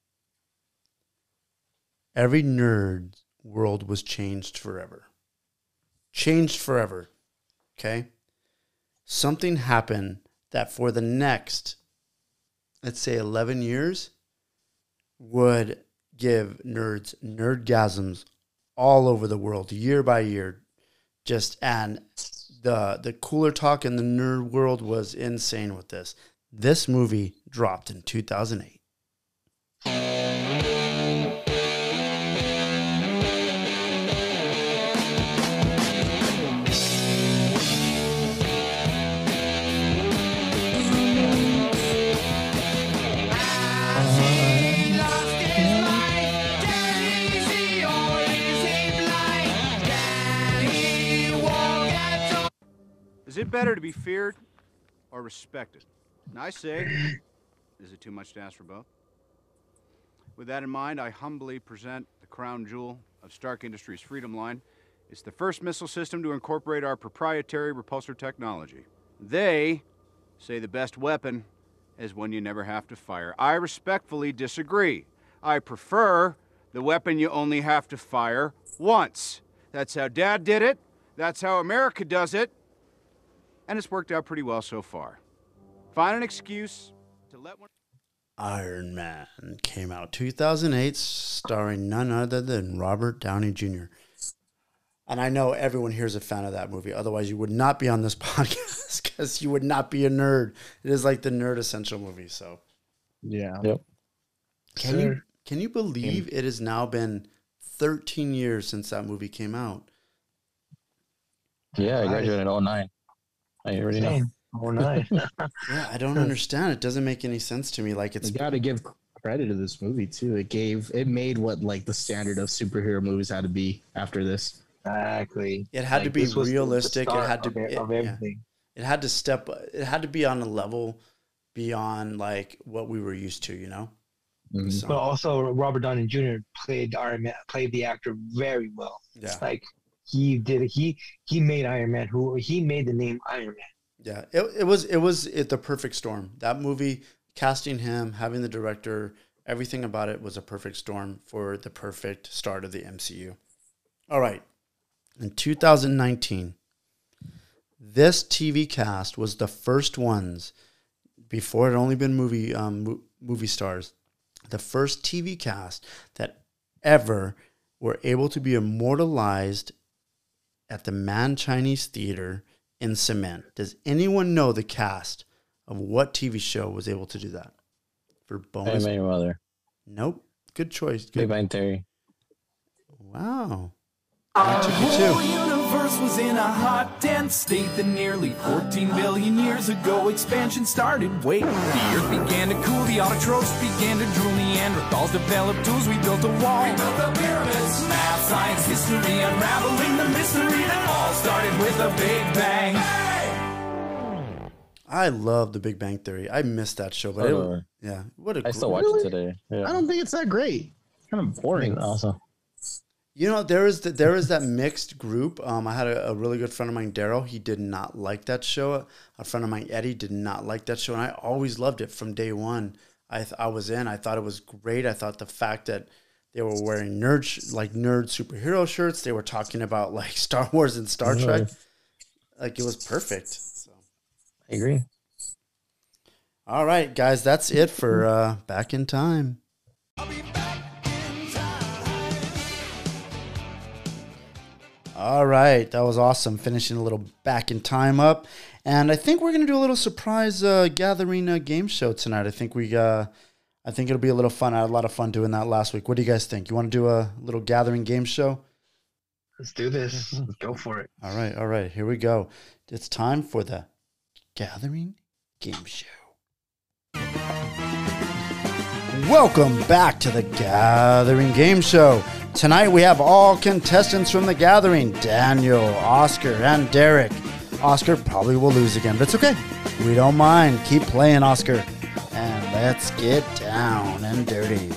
every nerd's world was changed forever. Changed forever. Okay? Something happened that for the next, let's say 11 years, would give nerds nerdgasms all over the world, year by year. And the cooler talk in the nerd world was insane with this. This movie dropped in 2008. Is it better to be feared or respected? And I say, is it too much to ask for both? With that in mind, I humbly present the crown jewel of Stark Industries Freedom Line. It's the first missile system to incorporate our proprietary repulsor technology. They say the best weapon is one you never have to fire. I respectfully disagree. I prefer the weapon you only have to fire once. That's how Dad did it. That's how America does it. And it's worked out pretty well so far. Find an excuse to let one... Iron Man came out 2008, starring none other than Robert Downey Jr. And I know everyone here is a fan of that movie. Otherwise, you would not be on this podcast because you would not be a nerd. It is like the nerd essential movie. So, yeah. Yep. Can you believe it has now been 13 years since that movie came out? Yeah, I graduated in 09. I already know. 09. Yeah, I don't understand. It doesn't make any sense to me. Like, it's You got to give credit to this movie too. It made what like the standard of superhero movies had to be after this. Exactly. It had to be realistic. It had to be of everything. It had to step. It had to be on a level beyond like what we were used to. You know. Mm-hmm. So, But also, Robert Downey Jr. played Iron Man, played the actor very well. Yeah. Like he did. He made Iron Man. He made the name Iron Man. yeah, it was the perfect storm. That movie, casting him, having the director, everything about it was a perfect storm for the perfect start of the MCU. All right. In 2019, this TV cast was the first ones, before it had only been movie stars, the first TV cast that ever were able to be immortalized at the Man Chinese Theater in cement. Does anyone know the cast of what TV show was able to do that? For bonus. Hey, Mother. Nope. Good choice. Good. Big Bang Theory. Wow. Our whole universe was in a hot, dense state that nearly 14 billion years ago expansion started. Wait, the earth began to cool, the autotrophs began to drool, Neanderthals developed tools, we built a wall. We built the pyramids. Math, science, history, unraveling the mystery that all started with a Big Bang. I love the Big Bang Theory. I missed that show, but I still watch it today. Yeah. I don't think it's that great. It's kind of boring. Also, You know, there is that mixed group. I had a really good friend of mine, Daryl. He did not like that show. A friend of mine, Eddie, did not like that show, and I always loved it from day one. I was in. I thought it was great. I thought the fact that they were wearing nerd superhero shirts. They were talking about like Star Wars and Star Trek. Like it was perfect. So. I agree. All right, guys, that's it for Back in Time. All right, that was awesome. Finishing a little Back in Time up, and I think we're gonna do a little surprise gathering game show tonight. I think it'll be a little fun. I had a lot of fun doing that last week. What do you guys think? You want to do a little gathering game show? Let's do this. Let's go for it. All right. Here we go. It's time for the Gathering Game Show. Welcome back to the Gathering Game Show. Tonight we have all contestants from the Gathering: Daniel, Oscar, and Derek. Oscar probably will lose again, but it's okay. We don't mind. Keep playing, Oscar. And let's get down and dirty.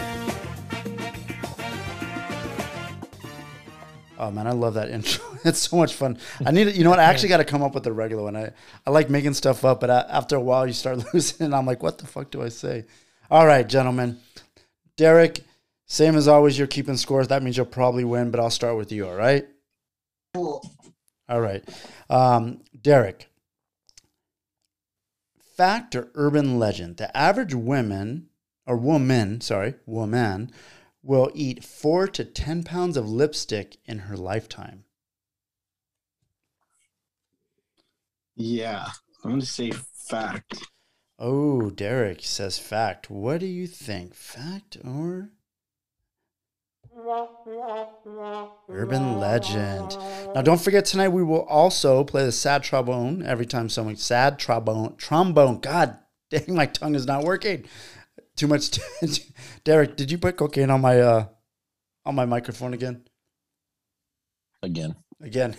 Oh man, I love that intro. It's so much fun. I actually got to come up with a regular one. I like making stuff up, but after a while you start losing, and I'm like, what the fuck do I say? All right, gentlemen. Derek, same as always, you're keeping scores. That means you'll probably win, but I'll start with you, all right? Cool. All right. Derek, fact or urban legend? The average woman will eat 4 to 10 pounds of lipstick in her lifetime. Yeah, I'm going to say fact. Oh, Derek says fact. What do you think? Fact or urban legend? Now, don't forget tonight we will also play the sad trombone every time someone trombone. God dang, my tongue is not working. Too much. Derek, did you put cocaine on my microphone again? Again. And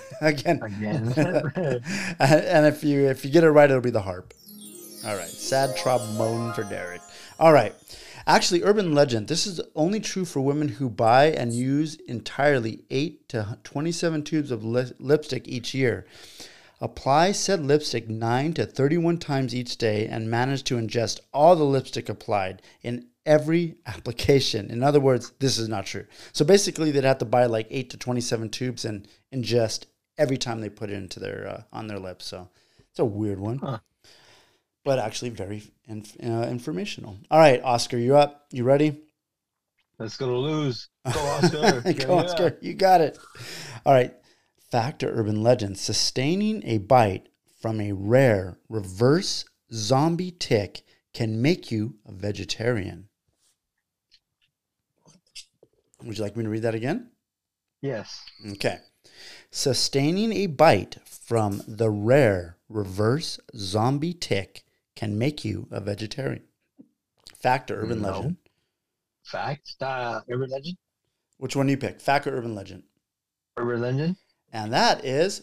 if you get it right, it'll be the harp. All right, sad trombone for Derek. All right, actually, urban legend. This is only true for women who buy and use entirely 8 to 27 tubes of lipstick each year. Apply said lipstick 9 to 31 times each day and manage to ingest all the lipstick applied in every application. In other words, this is not true. So basically, they'd have to buy like 8 to 27 tubes and ingest every time they put it into their on their lips. So it's a weird one, but actually very informational. All right, Oscar, you up? You ready? Let's go to lose. Go, Oscar. Go, Oscar. You got it. All right. Fact or urban legend: sustaining a bite from a rare reverse zombie tick can make you a vegetarian. Would you like me to read that again? Yes. Okay. Sustaining a bite from the rare reverse zombie tick can make you a vegetarian. Fact or urban legend? Fact? Urban legend? Which one do you pick? Fact or urban legend? Urban legend. And that is...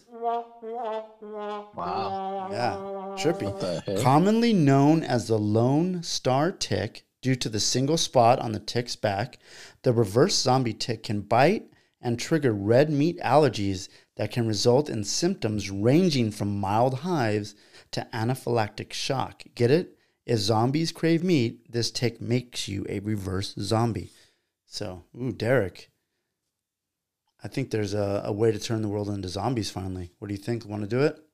Wow. Yeah, trippy. Commonly known as the lone star tick due to the single spot on the tick's back, the reverse zombie tick can bite and trigger red meat allergies that can result in symptoms ranging from mild hives to anaphylactic shock. Get it? If zombies crave meat, this tick makes you a reverse zombie. So, Derek, I think there's a way to turn the world into zombies finally. What do you think? Want to do it?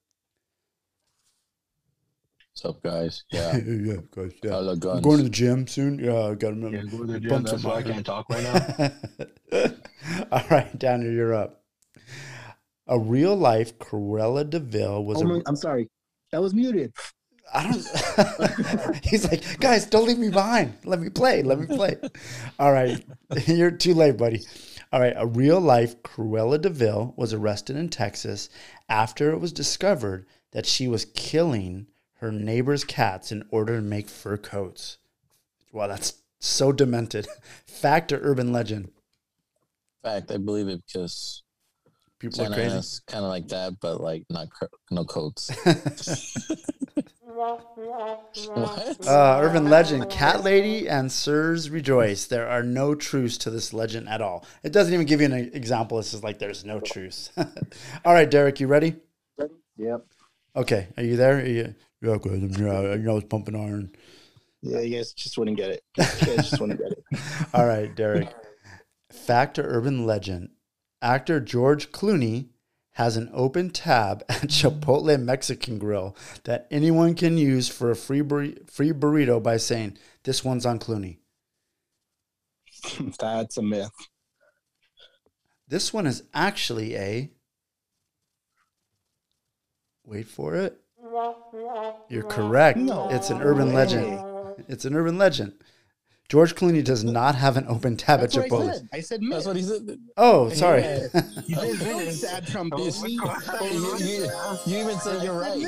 What's up, guys? Yeah. Yeah, guys. Yeah. I love guns. I'm going to the gym soon. Yeah, I got to go to the gym. That's why I can't talk right now. All right, Daniel, you're up. A real life Cruella de Vil was I'm sorry. That was muted. I don't. He's like, guys, don't leave me behind. Let me play. All right. You're too late, buddy. All right. A real life Cruella de Vil was arrested in Texas after it was discovered that she was killing her neighbor's cats in order to make fur coats. Wow, that's so demented. Fact or urban legend? Fact. I believe it because people are crazy. It's kind of like that, but like no coats. Urban legend: Cat Lady and Sirs rejoice. There are no truths to this legend at all. It doesn't even give you an example. It's just like there's no truths. All right, Derek, you ready? Yep. Okay, are you there? Yeah, I was pumping iron. Yeah, you guys just wouldn't get it. All right, Derek. Fact or urban legend: actor George Clooney has an open tab at Chipotle Mexican Grill that anyone can use for a free burrito by saying, "This one's on Clooney." That's a myth. This one is actually a... Wait for it. You're correct. No. It's an urban legend. It's an urban legend. George Clooney does not have an open tab at Chipotle. I said myth. That's what he said. Oh, sorry. You did really sad from this. You even said you're right.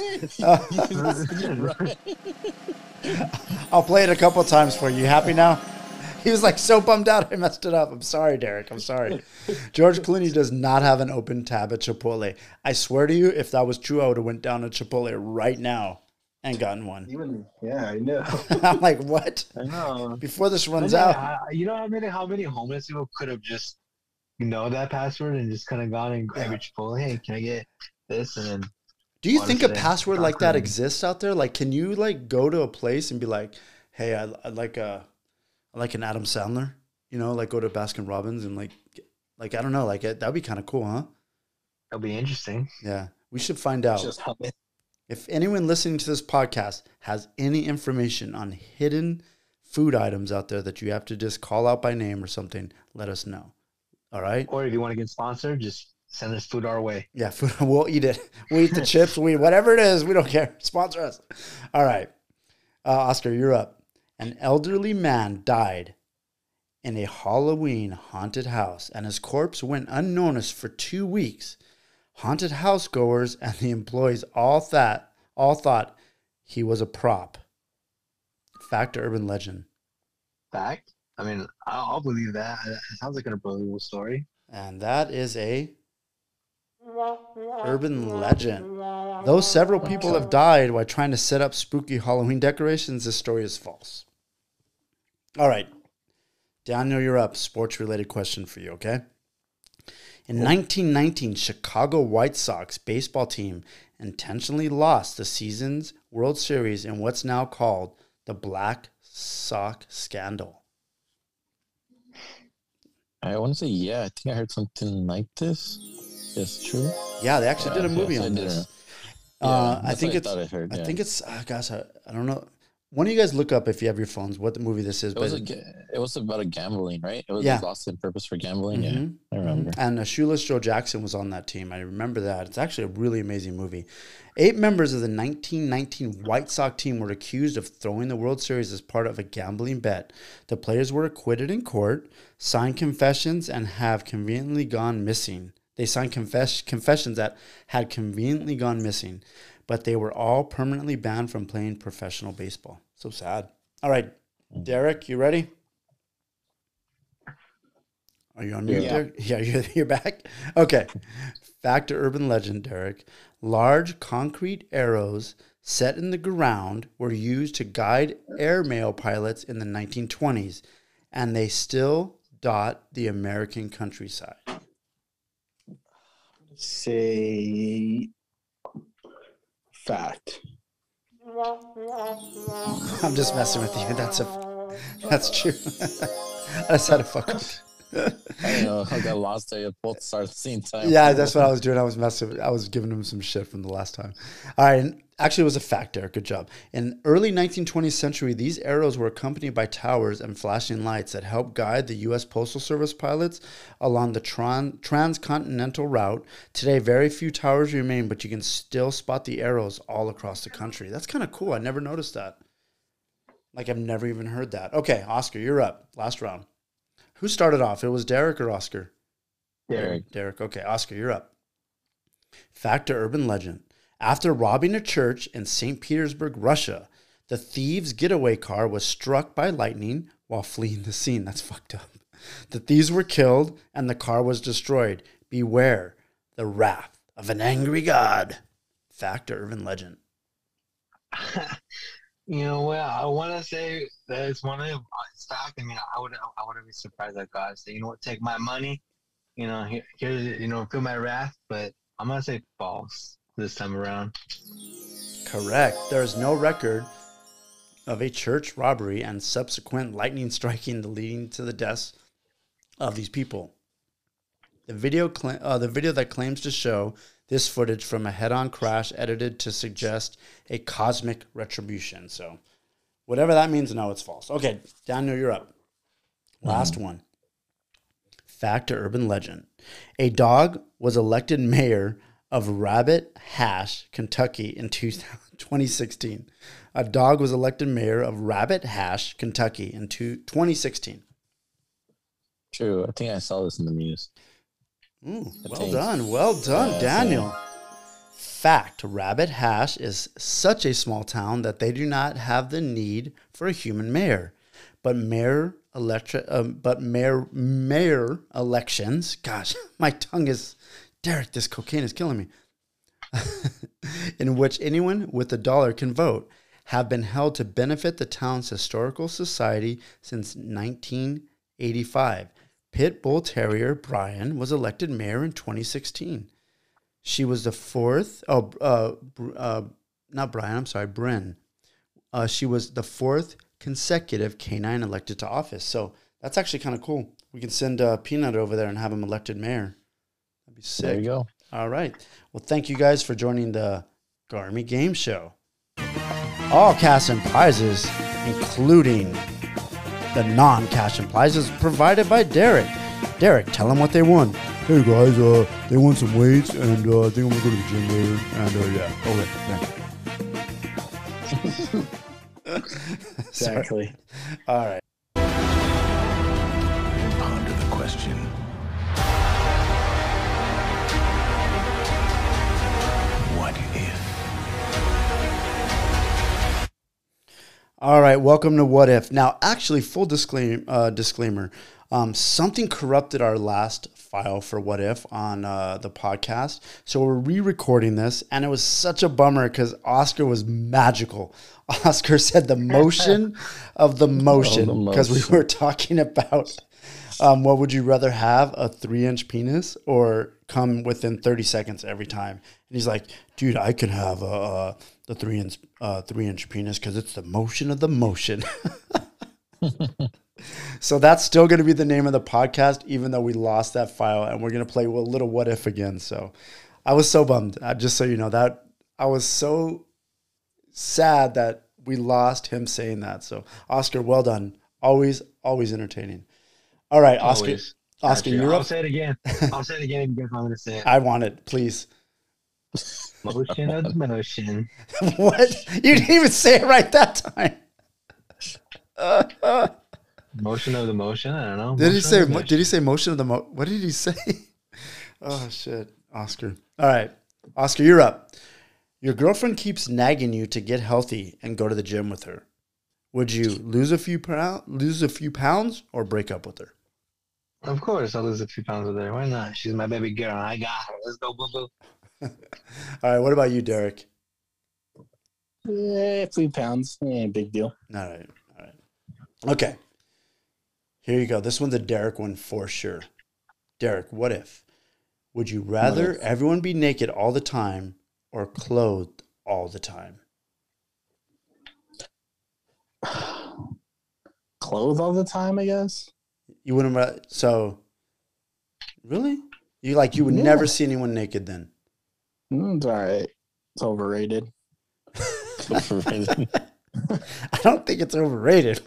I'll play it a couple times for you. You happy now? He was like so bummed out I messed it up. I'm sorry, Derek. I'm sorry. George Clooney does not have an open tab at Chipotle. I swear to you, if that was true, I would have went down to Chipotle right now and gotten one. I know. I'm like, what? I know. Before this runs out. You know how many homeless people could have just that password and just kind of gone and grabbed Chipotle? Hey, can I get this? And then. Do you think a password like that exists out there? Like, can you like go to a place and be like, hey, I like an Adam Sandler, like go to Baskin Robbins and like I don't know, like that'd be kind of cool, huh? That'd be interesting. Yeah, we should find out. If anyone listening to this podcast has any information on hidden food items out there that you have to just call out by name or something, let us know. All right? Or if you want to get sponsored, just send us food our way. Yeah, food, we'll eat it. We'll eat the chips. Whatever it is, we don't care. Sponsor us. All right. Oscar, you're up. An elderly man died in a Halloween haunted house, and his corpse went unnoticed for 2 weeks. Haunted house goers and the employees all thought he was a prop. Fact or urban legend? Fact? I mean, I'll believe that. It sounds like an unbelievable story. And that is a urban legend. Though several people have died while trying to set up spooky Halloween decorations, this story is false. All right. Daniel, you're up. Sports-related question for you, okay? In 1919, Chicago White Sox baseball team intentionally lost the season's World Series in what's now called the Black Sox Scandal? I want to say, yeah. I think I heard something like this. Is true? Yeah, they actually did a movie on this. I think it's. I heard, I think it's. Gosh, I don't know. One of you guys look up if you have your phones what the movie this is. It was about a gambling, right? It was lost in purpose for gambling. Mm-hmm. Yeah, I remember. And Shoeless Joe Jackson was on that team. I remember that. It's actually a really amazing movie. 8 members of the 1919 White Sox team were accused of throwing the World Series as part of a gambling bet. The players were acquitted in court, signed confessions, and have conveniently gone missing. They signed confessions that had conveniently gone missing, but they were all permanently banned from playing professional baseball. So sad. All right, Derek, you ready? Are you on mute, Derek? Yeah, you're back? Okay. Fact or urban legend, Derek. Large concrete arrows set in the ground were used to guide airmail pilots in the 1920s, and they still dot the American countryside. Say fact. I'm just messing with you. That's true. I just had to fuck up. I don't know. I got lost there. Both started at the same time. Yeah, that's what I was doing. I was messing. I was giving him some shit from the last time. All right. And actually, it was a fact, Derek. Good job. In early 1920th century, these arrows were accompanied by towers and flashing lights that helped guide the U.S. Postal Service pilots along the transcontinental route. Today, very few towers remain, but you can still spot the arrows all across the country. That's kind of cool. I never noticed that. Like, I've never even heard that. Okay, Oscar, you're up. Last round. Who started off? It was Derek or Oscar? Derek. Okay, Oscar, you're up. Fact or urban legend. After robbing a church in St. Petersburg, Russia, the thieves' getaway car was struck by lightning while fleeing the scene. That's fucked up. The thieves were killed and the car was destroyed. Beware the wrath of an angry God. Fact or urban legend. You know what? I want to say that it's one of the fact. I mean, I wouldn't be surprised that God say, you know what, take my money. You know, here's feel my wrath. But I'm gonna say false this time around. Correct. There is no record of a church robbery and subsequent lightning striking leading to the deaths of these people. The video that claims to show this footage from a head-on crash edited to suggest a cosmic retribution. So whatever that means, no, it's false. Okay, Daniel, you're up. Last one. Fact or urban legend. A dog was elected mayor of Rabbit Hash, Kentucky in 2016. A dog was elected mayor of Rabbit Hash, Kentucky in 2016. True. I think I saw this in the news. Well done, Daniel. Fact, Rabbit Hash is such a small town that they do not have the need for a human mayor. But mayor elections, gosh, my tongue is, Derek, this cocaine is killing me, in which anyone with $1 can vote, have been held to benefit the town's historical society since 1985. Pit Bull Terrier Brian was elected mayor in 2016. She was the fourth, Bryn. She was the fourth consecutive canine elected to office. So that's actually kind of cool. We can send Peanut over there and have him elected mayor. That'd be sick. There you go. All right. Well, thank you guys for joining the Garmy Game Show. All cash and prizes, including the non-cash and prizes, provided by Derek. Derek, tell them what they won. Hey guys, they won some weights, and I think I'm gonna go to the gym later. And Thanks. Exactly. All right. Ponder the question. What if? All right, welcome to What If. Now, actually, full disclaimer. Something corrupted our last file for What If on the podcast. So we're re-recording this, and it was such a bummer because Oscar was magical. Oscar said the motion of the motion because we were talking about What would you rather have, a 3-inch penis or come within 30 seconds every time? And he's like, dude, I can have the 3-inch penis because it's the motion of the motion. So that's still going to be the name of the podcast, even though we lost that file, and we're going to play a little what if again. So I was so bummed. Just so you know, that I was so sad that we lost him saying that. So Oscar, well done. Always entertaining. All right, Oscar. Always. Oscar, you're I'll up. say it again. I'll say it again if you guys want me to say it. I want it, please. Motion of the motion. What? You didn't even say it right that time. Motion of the motion. I don't know. Did he Motion say? of the motion. Did he say motion of the mo? What did he say? Oh shit, Oscar. All right, Oscar, you're up. Your girlfriend keeps nagging you to get healthy and go to the gym with her. Would you lose a few pounds, or break up with her? Of course, I'll lose a few pounds with her. Why not? She's my baby girl. I got her. Let's go, boo boo. All right, what about you, Derek? Yeah, 3 pounds. Big deal. All right. Okay. Here you go. This one's a Derek one for sure. Derek, what if? Would you rather everyone be naked all the time or clothed all the time? Clothed all the time, I guess. You wouldn't. So, really? You would never see anyone naked then? It's all right. It's overrated. I don't think it's overrated.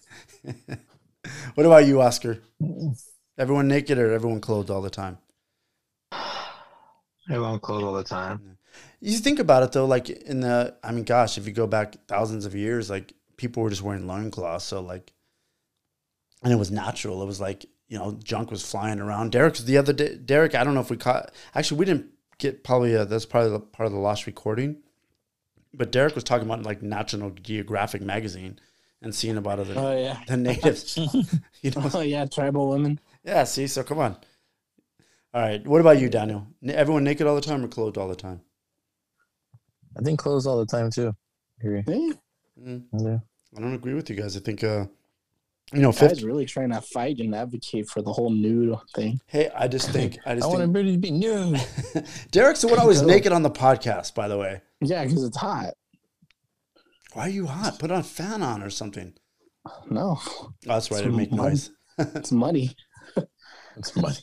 What about you, Oscar? Everyone naked or everyone clothed all the time? Everyone clothed all the time. You think about it though, like gosh, if you go back thousands of years, like people were just wearing loincloths, so like, and it was natural. It was like, junk was flying around. Derek's the other day. Derek, I don't know if we caught. Actually, we didn't get that's probably part of the lost recording. But Derek was talking about like National Geographic magazine and seeing about the natives. Oh yeah, tribal women. Yeah, see, so come on. All right, what about you, Daniel? Everyone naked all the time or clothed all the time? I think clothes all the time too. Yeah. I don't agree with you guys. I think guys really trying to fight and advocate for the whole nude thing. Hey, I just think I want everybody to be nude. Derek's the one always naked on the podcast, by the way. Yeah, because it's hot. Why are you hot? Put a fan on or something. No. Oh, that's right. It make noise. It's muddy. It's muddy.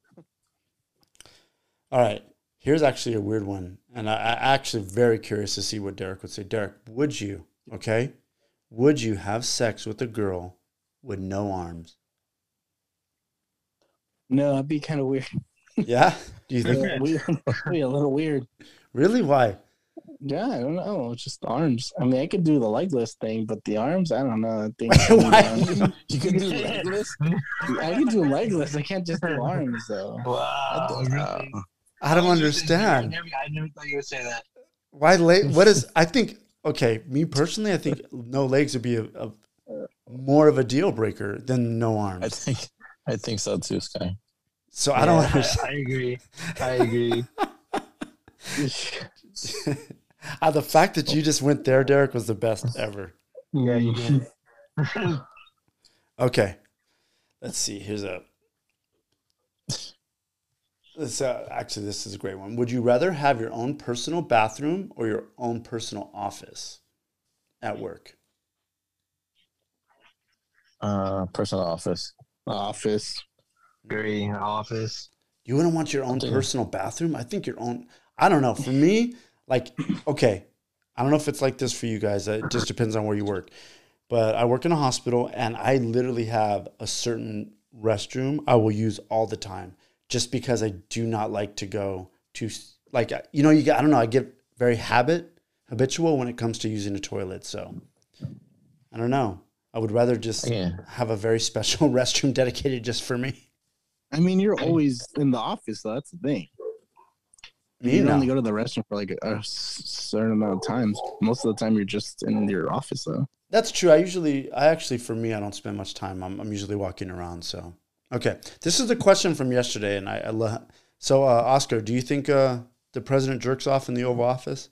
All right. Here's actually a weird one. And I actually very curious to see what Derek would say. Derek, would you have sex with a girl with no arms? No, that'd be kind of weird. Yeah? Do you think? It'd be a little weird. Really? Why? Yeah, I don't know. It's just the arms. I mean, I could do the legless thing, but the arms, I don't know. I think you can do legless? I can do legless. I can't just do arms, though. Wow. I don't understand. I never thought you would say that. Why I think, okay, me personally, I think no legs would be a more of a deal breaker than no arms. I think so too, Sky. So I don't understand. I agree. The fact that you just went there, Derek, was the best ever. Yeah, you did. Okay. Let's see. Actually, this is a great one. Would you rather have your own personal bathroom or your own personal office at work? Personal office. Office. Agree. Office. You wouldn't want your own personal bathroom? I think your own. I don't know. For me, like, okay, I don't know if it's like this for you guys. It just depends on where you work. But I work in a hospital, and I literally have a certain restroom I will use all the time, just because I do not like to go to, like, I don't know. I get very habitual when it comes to using a toilet. So I don't know. I would rather just have a very special restroom dedicated just for me. I mean, you're always in the office, though. That's the thing. You only go to the restroom for like a certain amount of times. Most of the time, you're just in your office, though. That's true. For me, I don't spend much time. I'm usually walking around. So, okay. This is the question from yesterday, and I love. So, Oscar, do you think the president jerks off in the Oval Office?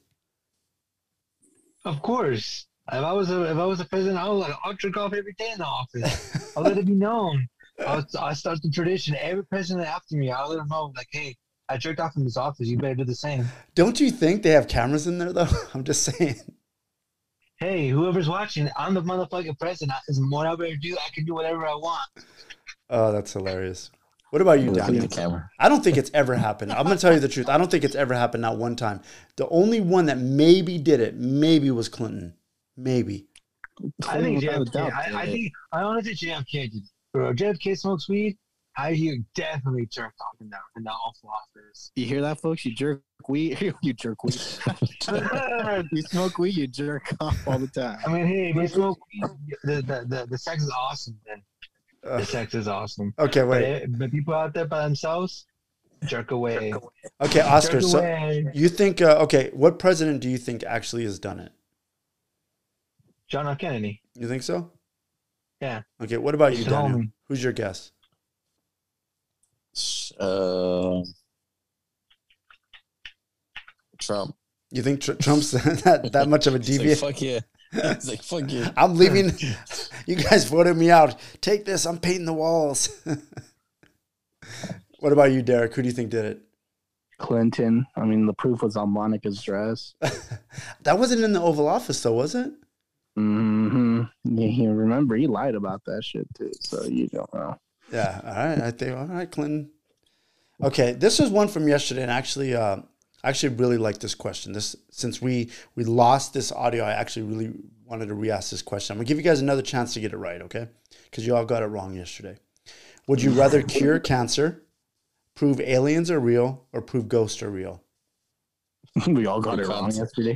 Of course. If I was a president, I'll jerk off every day in the office. I'll let it be known. I'll start the tradition. Every president after me, I'll let them know, like, hey, I jerked off in this office. You better do the same. Don't you think they have cameras in there, though? I'm just saying. Hey, whoever's watching, I'm the motherfucking president. What I better do, I can do whatever I want. Oh, that's hilarious. What about you, Daniel? I don't think it's ever happened. I'm going to tell you the truth. I don't think it's ever happened, not one time. The only one that maybe did it, maybe was Clinton. Maybe. I think JFK. I honestly think JFK did it. Bro, JFK smokes weed. He definitely jerked off in that awful office. You hear that, folks? You jerk weed. You jerk weed. You smoke weed. You jerk off all the time. I mean, hey, if you smoke weed, the sex is awesome. Then the sex is awesome. Okay, wait. But people out there by themselves, jerk away. Okay, Oscar. Jerk So away. you think? Okay, what president do you think actually has done it? John F. Kennedy. You think so? Yeah. Okay, what about you, It's Daniel? homie. Who's your guess? Trump. You think Trump's that much of a It's like, deviant? fuck yeah. It's like, fuck yeah. I'm leaving. You guys voted me out. Take this. I'm painting the walls. What about you, Derek? Who do you think did it? Clinton. I mean, the proof was on Monica's dress. That wasn't in the Oval Office, though, was it? Mm-hmm. Yeah, you remember he lied about that shit too, so you don't know. Yeah. All right. I think. All right, Clinton. Okay, this is one from yesterday, and actually, I actually really like this question. Since we lost this audio, I actually really wanted to re-ask this question. I'm gonna give you guys another chance to get it right, okay? Because you all got it wrong yesterday. Would you rather cure cancer, prove aliens are real, or prove ghosts are real? We all got it wrong yesterday.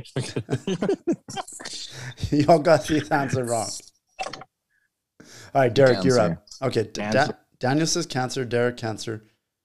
You all got the answer wrong. All right, Derek, you're up. Okay, Daniel says cancer. Derek, cancer.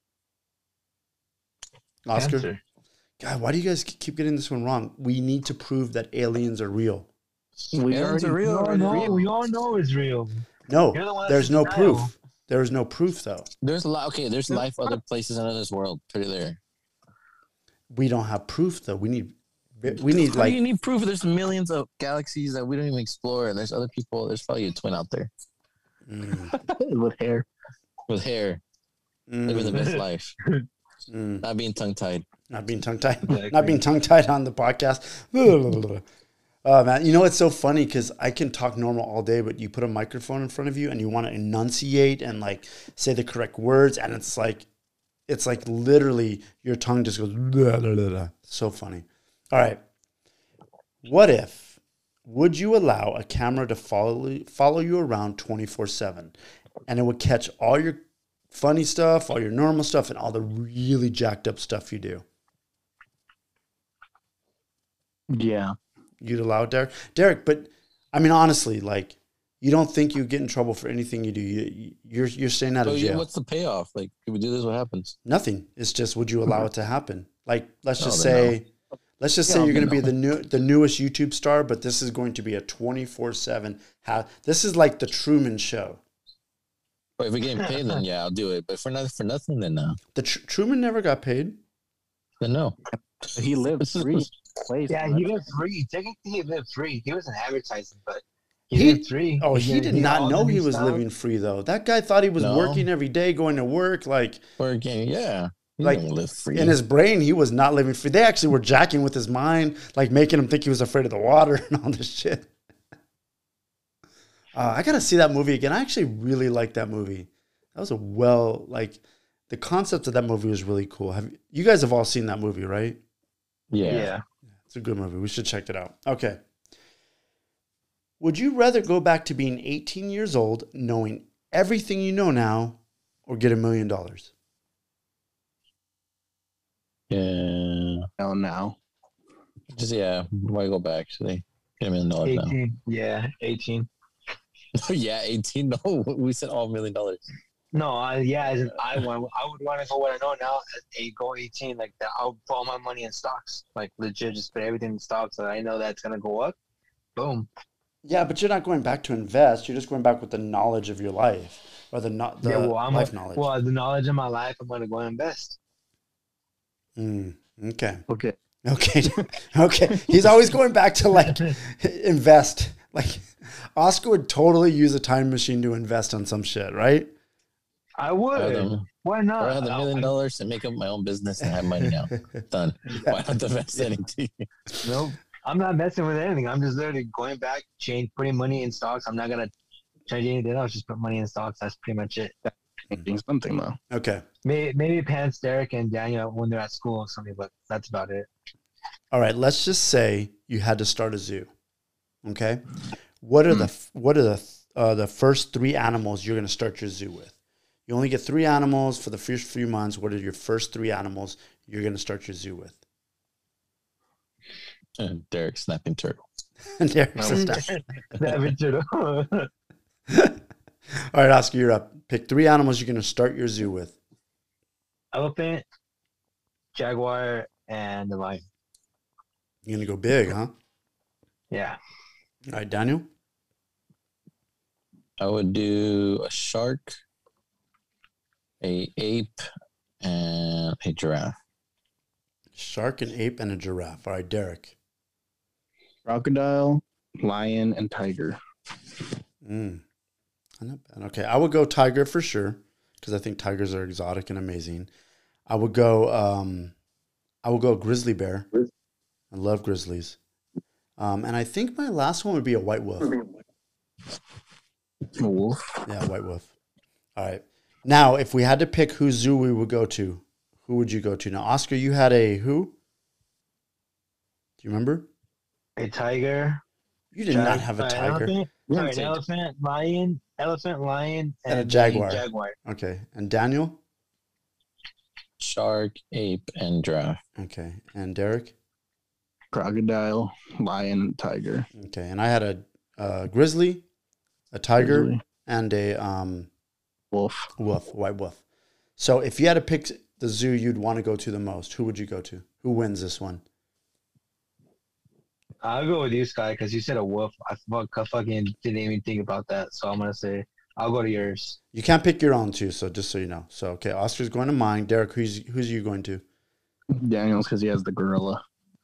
Oscar? Cancer. God, why do you guys keep getting this one wrong? We need to prove that aliens are real. Aliens are real. We all know it's real. No, You're the one there's that's no in denial. proof. There is no proof, though. There's a lot. Okay, there's life other places in this world. Pretty there. We don't have proof, though. We need How like. do you need proof? There's millions of galaxies that we don't even explore, and there's other people. There's probably a twin out there With hair. with hair, living the best life, not being tongue tied. Not being tongue-tied. Not being tongue-tied on the podcast. Oh, man. You know, it's so funny because I can talk normal all day, but you put a microphone in front of you and you want to enunciate and, like, say the correct words, and it's like literally your tongue just goes blah, blah, blah, blah. So funny. All right. Would you allow a camera to follow you around 24/7, and it would catch all your funny stuff, all your normal stuff, and all the really jacked up stuff you do? Yeah. You'd allow it, Derek? Derek, but I mean, honestly, like, you don't think you get in trouble for anything you do. You're staying out of jail. What's the payoff? Like, if we do this, what happens? Nothing. It's just, would you allow it to happen? Like, let's just then say you're going to be the newest YouTube star, but this is going to be a 24/7. This is like the Truman Show. But if we're getting paid, then yeah, I'll do it. But for nothing, then no. The Truman never got paid. Then no. He lived free. Yeah, he lived free. Technically, he lived free. He wasn't advertising, but he lived free. Oh, he did not know he was living free, though. That guy thought he was working every day, going to work, like working. Yeah, he like didn't live free. In his brain, he was not living free. They actually were jacking with his mind, like making him think he was afraid of the water and all this shit. I gotta see that movie again. I actually really like that movie. That was the concept of that movie was really cool. You guys have all seen that movie, right? Yeah. It's a good movie. We should check it out. Okay. Would you rather go back to being 18 years old, knowing everything you know now, or get $1 million? Yeah. Hell no. Just why go back? Get $1 million now. 18. Yeah, 18. Yeah, 18. No, we said all $1 million. No, I would want to go what I know now. Go 18 like that. I'll put all my money in stocks, like legit, just put everything in stocks that I know that's gonna go up. Boom. Yeah, but you're not going back to invest. You're just going back with the knowledge of your life, or the life knowledge. Well, the knowledge of my life, I'm gonna go invest. Okay. Okay. He's always going back to like invest. Like Oscar would totally use a time machine to invest on some shit, right? I would. Why not? Or I have $1 million to make up my own business and have money now. Done. Why not invest anything? Nope. I'm not messing with anything. I'm just literally going back, putting money in stocks. I'm not gonna change anything else. Just put money in stocks. That's pretty much it. Something though. Okay. Maybe Pants, Derek, and Daniel when they're at school or something, but that's about it. All right. Let's just say you had to start a zoo. Okay. What are the first 3 animals you're going to start your zoo with? You only get 3 animals for the first few months. What are your first 3 animals you're going to start your zoo with? Derek snapping turtle. Derek's snapping turtle. All right, Oscar, you're up. Pick 3 animals you're going to start your zoo with. Elephant, jaguar, and the lion. You're going to go big, huh? Yeah. All right, Daniel? I would do a shark, a ape, and a giraffe. Shark, an ape, and a giraffe. All right, Derek. Crocodile, lion, and tiger. Not bad. Okay, I would go tiger for sure because I think tigers are exotic and amazing. I would go grizzly bear. I love grizzlies. And I think my last one would be a white wolf. A wolf? Yeah, white wolf. All right. Now, if we had to pick whose zoo we would go to, who would you go to? Now, Oscar, you had a who? Do you remember? A tiger. You did not have a tiger. Elephant, lion, And a jaguar. Jaguar. Okay. And Daniel? Shark, ape, and giraffe. Okay. And Derek? Crocodile, lion, tiger. Okay. And I had a grizzly, a tiger, and a wolf. White wolf. So if you had to pick the zoo you'd want to go to the most, who would you go to? Who wins this one? I'll go with you, Sky, because you said a wolf. I fucking didn't even think about that. So I'm going to say I'll go to yours. You can't pick your own too, so just so you know. So, okay, Oscar's going to mine. Derek, who's you going to? Daniel's because he has the gorilla.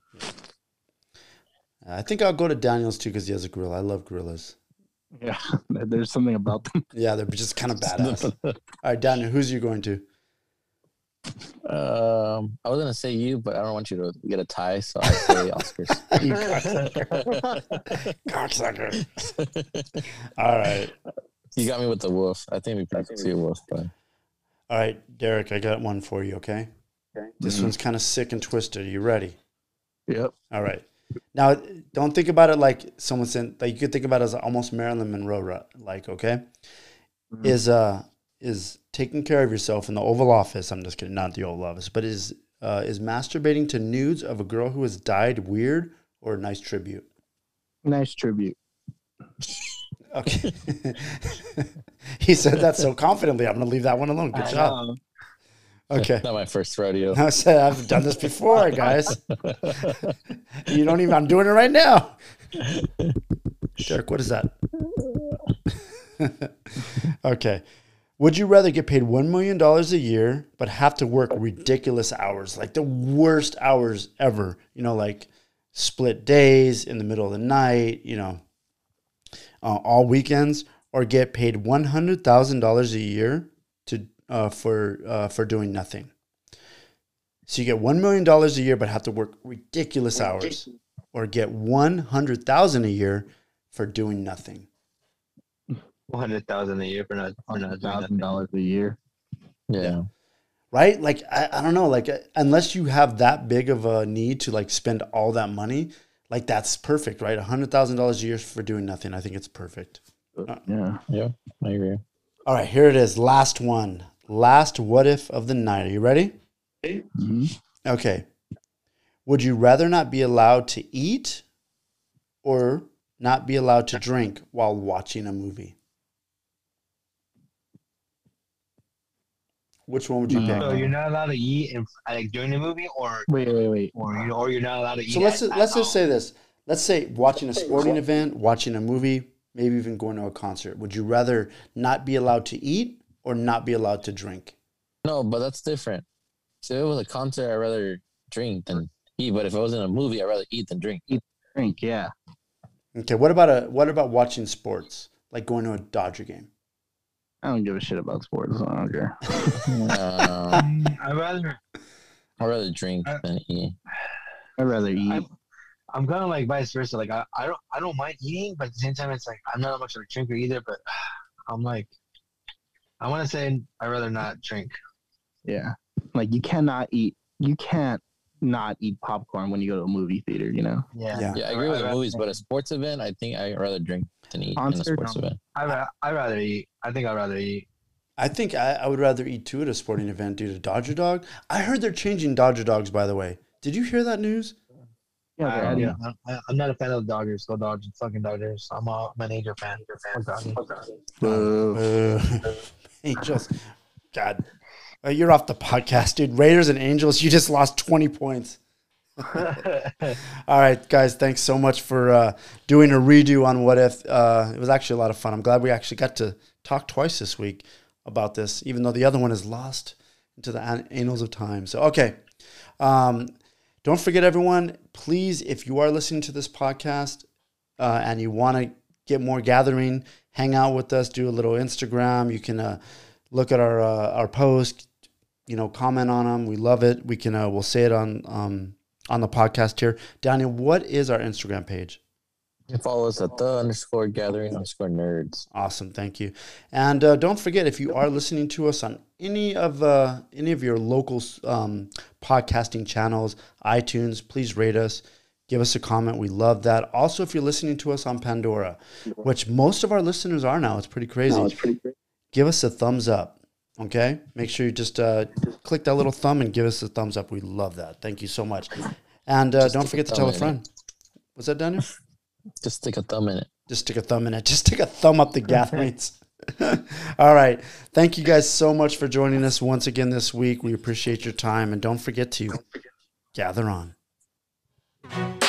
I think I'll go to Daniel's too because he has a gorilla. I love gorillas. Yeah, there's something about them. Yeah, they're just kind of badass. All right, Daniel, who's you going to? I was gonna say you, but I don't want you to get a tie, so I say Oscars. Cocksucker. All right. You got me with the wolf. I think we can see a wolf, but all right, Derek, I got one for you, okay? This one's kind of sick and twisted. Are you ready? Yep. All right. Now, don't think about it like someone said, like you could think about it as almost Marilyn Monroe, like, okay? Is taking care of yourself in the Oval Office, I'm just kidding, not the Oval Office, but is masturbating to nudes of a girl who has died weird or a nice tribute? Nice tribute. Okay. He said that so confidently. I'm going to leave that one alone. Good job. Okay. Not my first rodeo. I said I've done this before, guys. You don't even, I'm doing it right now. Derek, what is that? Okay. Would you rather get paid $1 million a year, but have to work ridiculous hours, like the worst hours ever, like split days in the middle of the night, all weekends, or get paid $100,000 a year for doing nothing? So you get $1 million a year, but have to work ridiculous hours, or get $100,000 a year for doing nothing. $100,000 a year for not $1,000 a year. Yeah. Right? Like, I don't know, like, unless you have that big of a need to like spend all that money, like that's perfect, right? $100,000 a year for doing nothing. I think it's perfect. Yeah. Yeah, I agree. All right, here it is. Last one. Last what if of the night. Are you ready? Mm-hmm. Okay. Would you rather not be allowed to eat or not be allowed to drink while watching a movie? Which one would you pick? So you're not allowed to eat during the movie, or wait, or you're not allowed to eat. So let's just say this. Let's say watching a sporting event, watching a movie, maybe even going to a concert. Would you rather not be allowed to eat or not be allowed to drink? No, but that's different. So if it was a concert, I'd rather drink than eat. But if it was in a movie, I'd rather eat than drink. Drink, yeah. Okay. What about watching sports, like going to a Dodger game? I don't give a shit about sports. So I don't care. I'd rather drink than eat. I'd rather eat. I'm kind of like vice versa. Like I don't mind eating, but at the same time, it's like I'm not much of a drinker either. But I'm like, I want to say I'd rather not drink. Yeah, like you cannot eat. You can't not eat popcorn when you go to a movie theater. You know. Yeah, I agree with movies, but a sports event, I think I'd rather drink than eat in a sports event. I'd rather eat. I think I'd rather eat. I think I would rather eat too at a sporting event due to Dodger Dog. I heard they're changing Dodger Dogs, by the way. Did you hear that news? Yeah, I'm not a fan of the Dodgers. Go Dodgers, fucking Dodgers. I'm an Angel fan. Angels. God. You're off the podcast, dude. Raiders and Angels, you just lost 20 points. All right, guys, thanks so much for doing a redo on What If. It was actually a lot of fun. I'm glad we actually got to talk twice this week about this, even though the other one is lost into the annals of time. So, okay. Don't forget, everyone, please, if you are listening to this podcast and you want to get more gathering, hang out with us, do a little Instagram. You can look at our posts, comment on them. We love it. We can we'll say it on the podcast here. Daniel, what is our Instagram page? You follow us at _gathering_nerds. Awesome, thank you. And don't forget, if you are listening to us on any of your local podcasting channels, iTunes, please rate us, give us a comment. We love that. Also, if you're listening to us on Pandora, which most of our listeners are now, it's pretty crazy. Give us a thumbs up. Okay, make sure you just click that little thumb and give us a thumbs up. We love that. Thank you so much. And don't forget to tell a friend. What's that, Daniel? Just stick a thumb in it. Just stick a thumb in it. Just stick a thumb up the gatherings. All right. Thank you guys so much for joining us once again this week. We appreciate your time. And don't forget to gather on.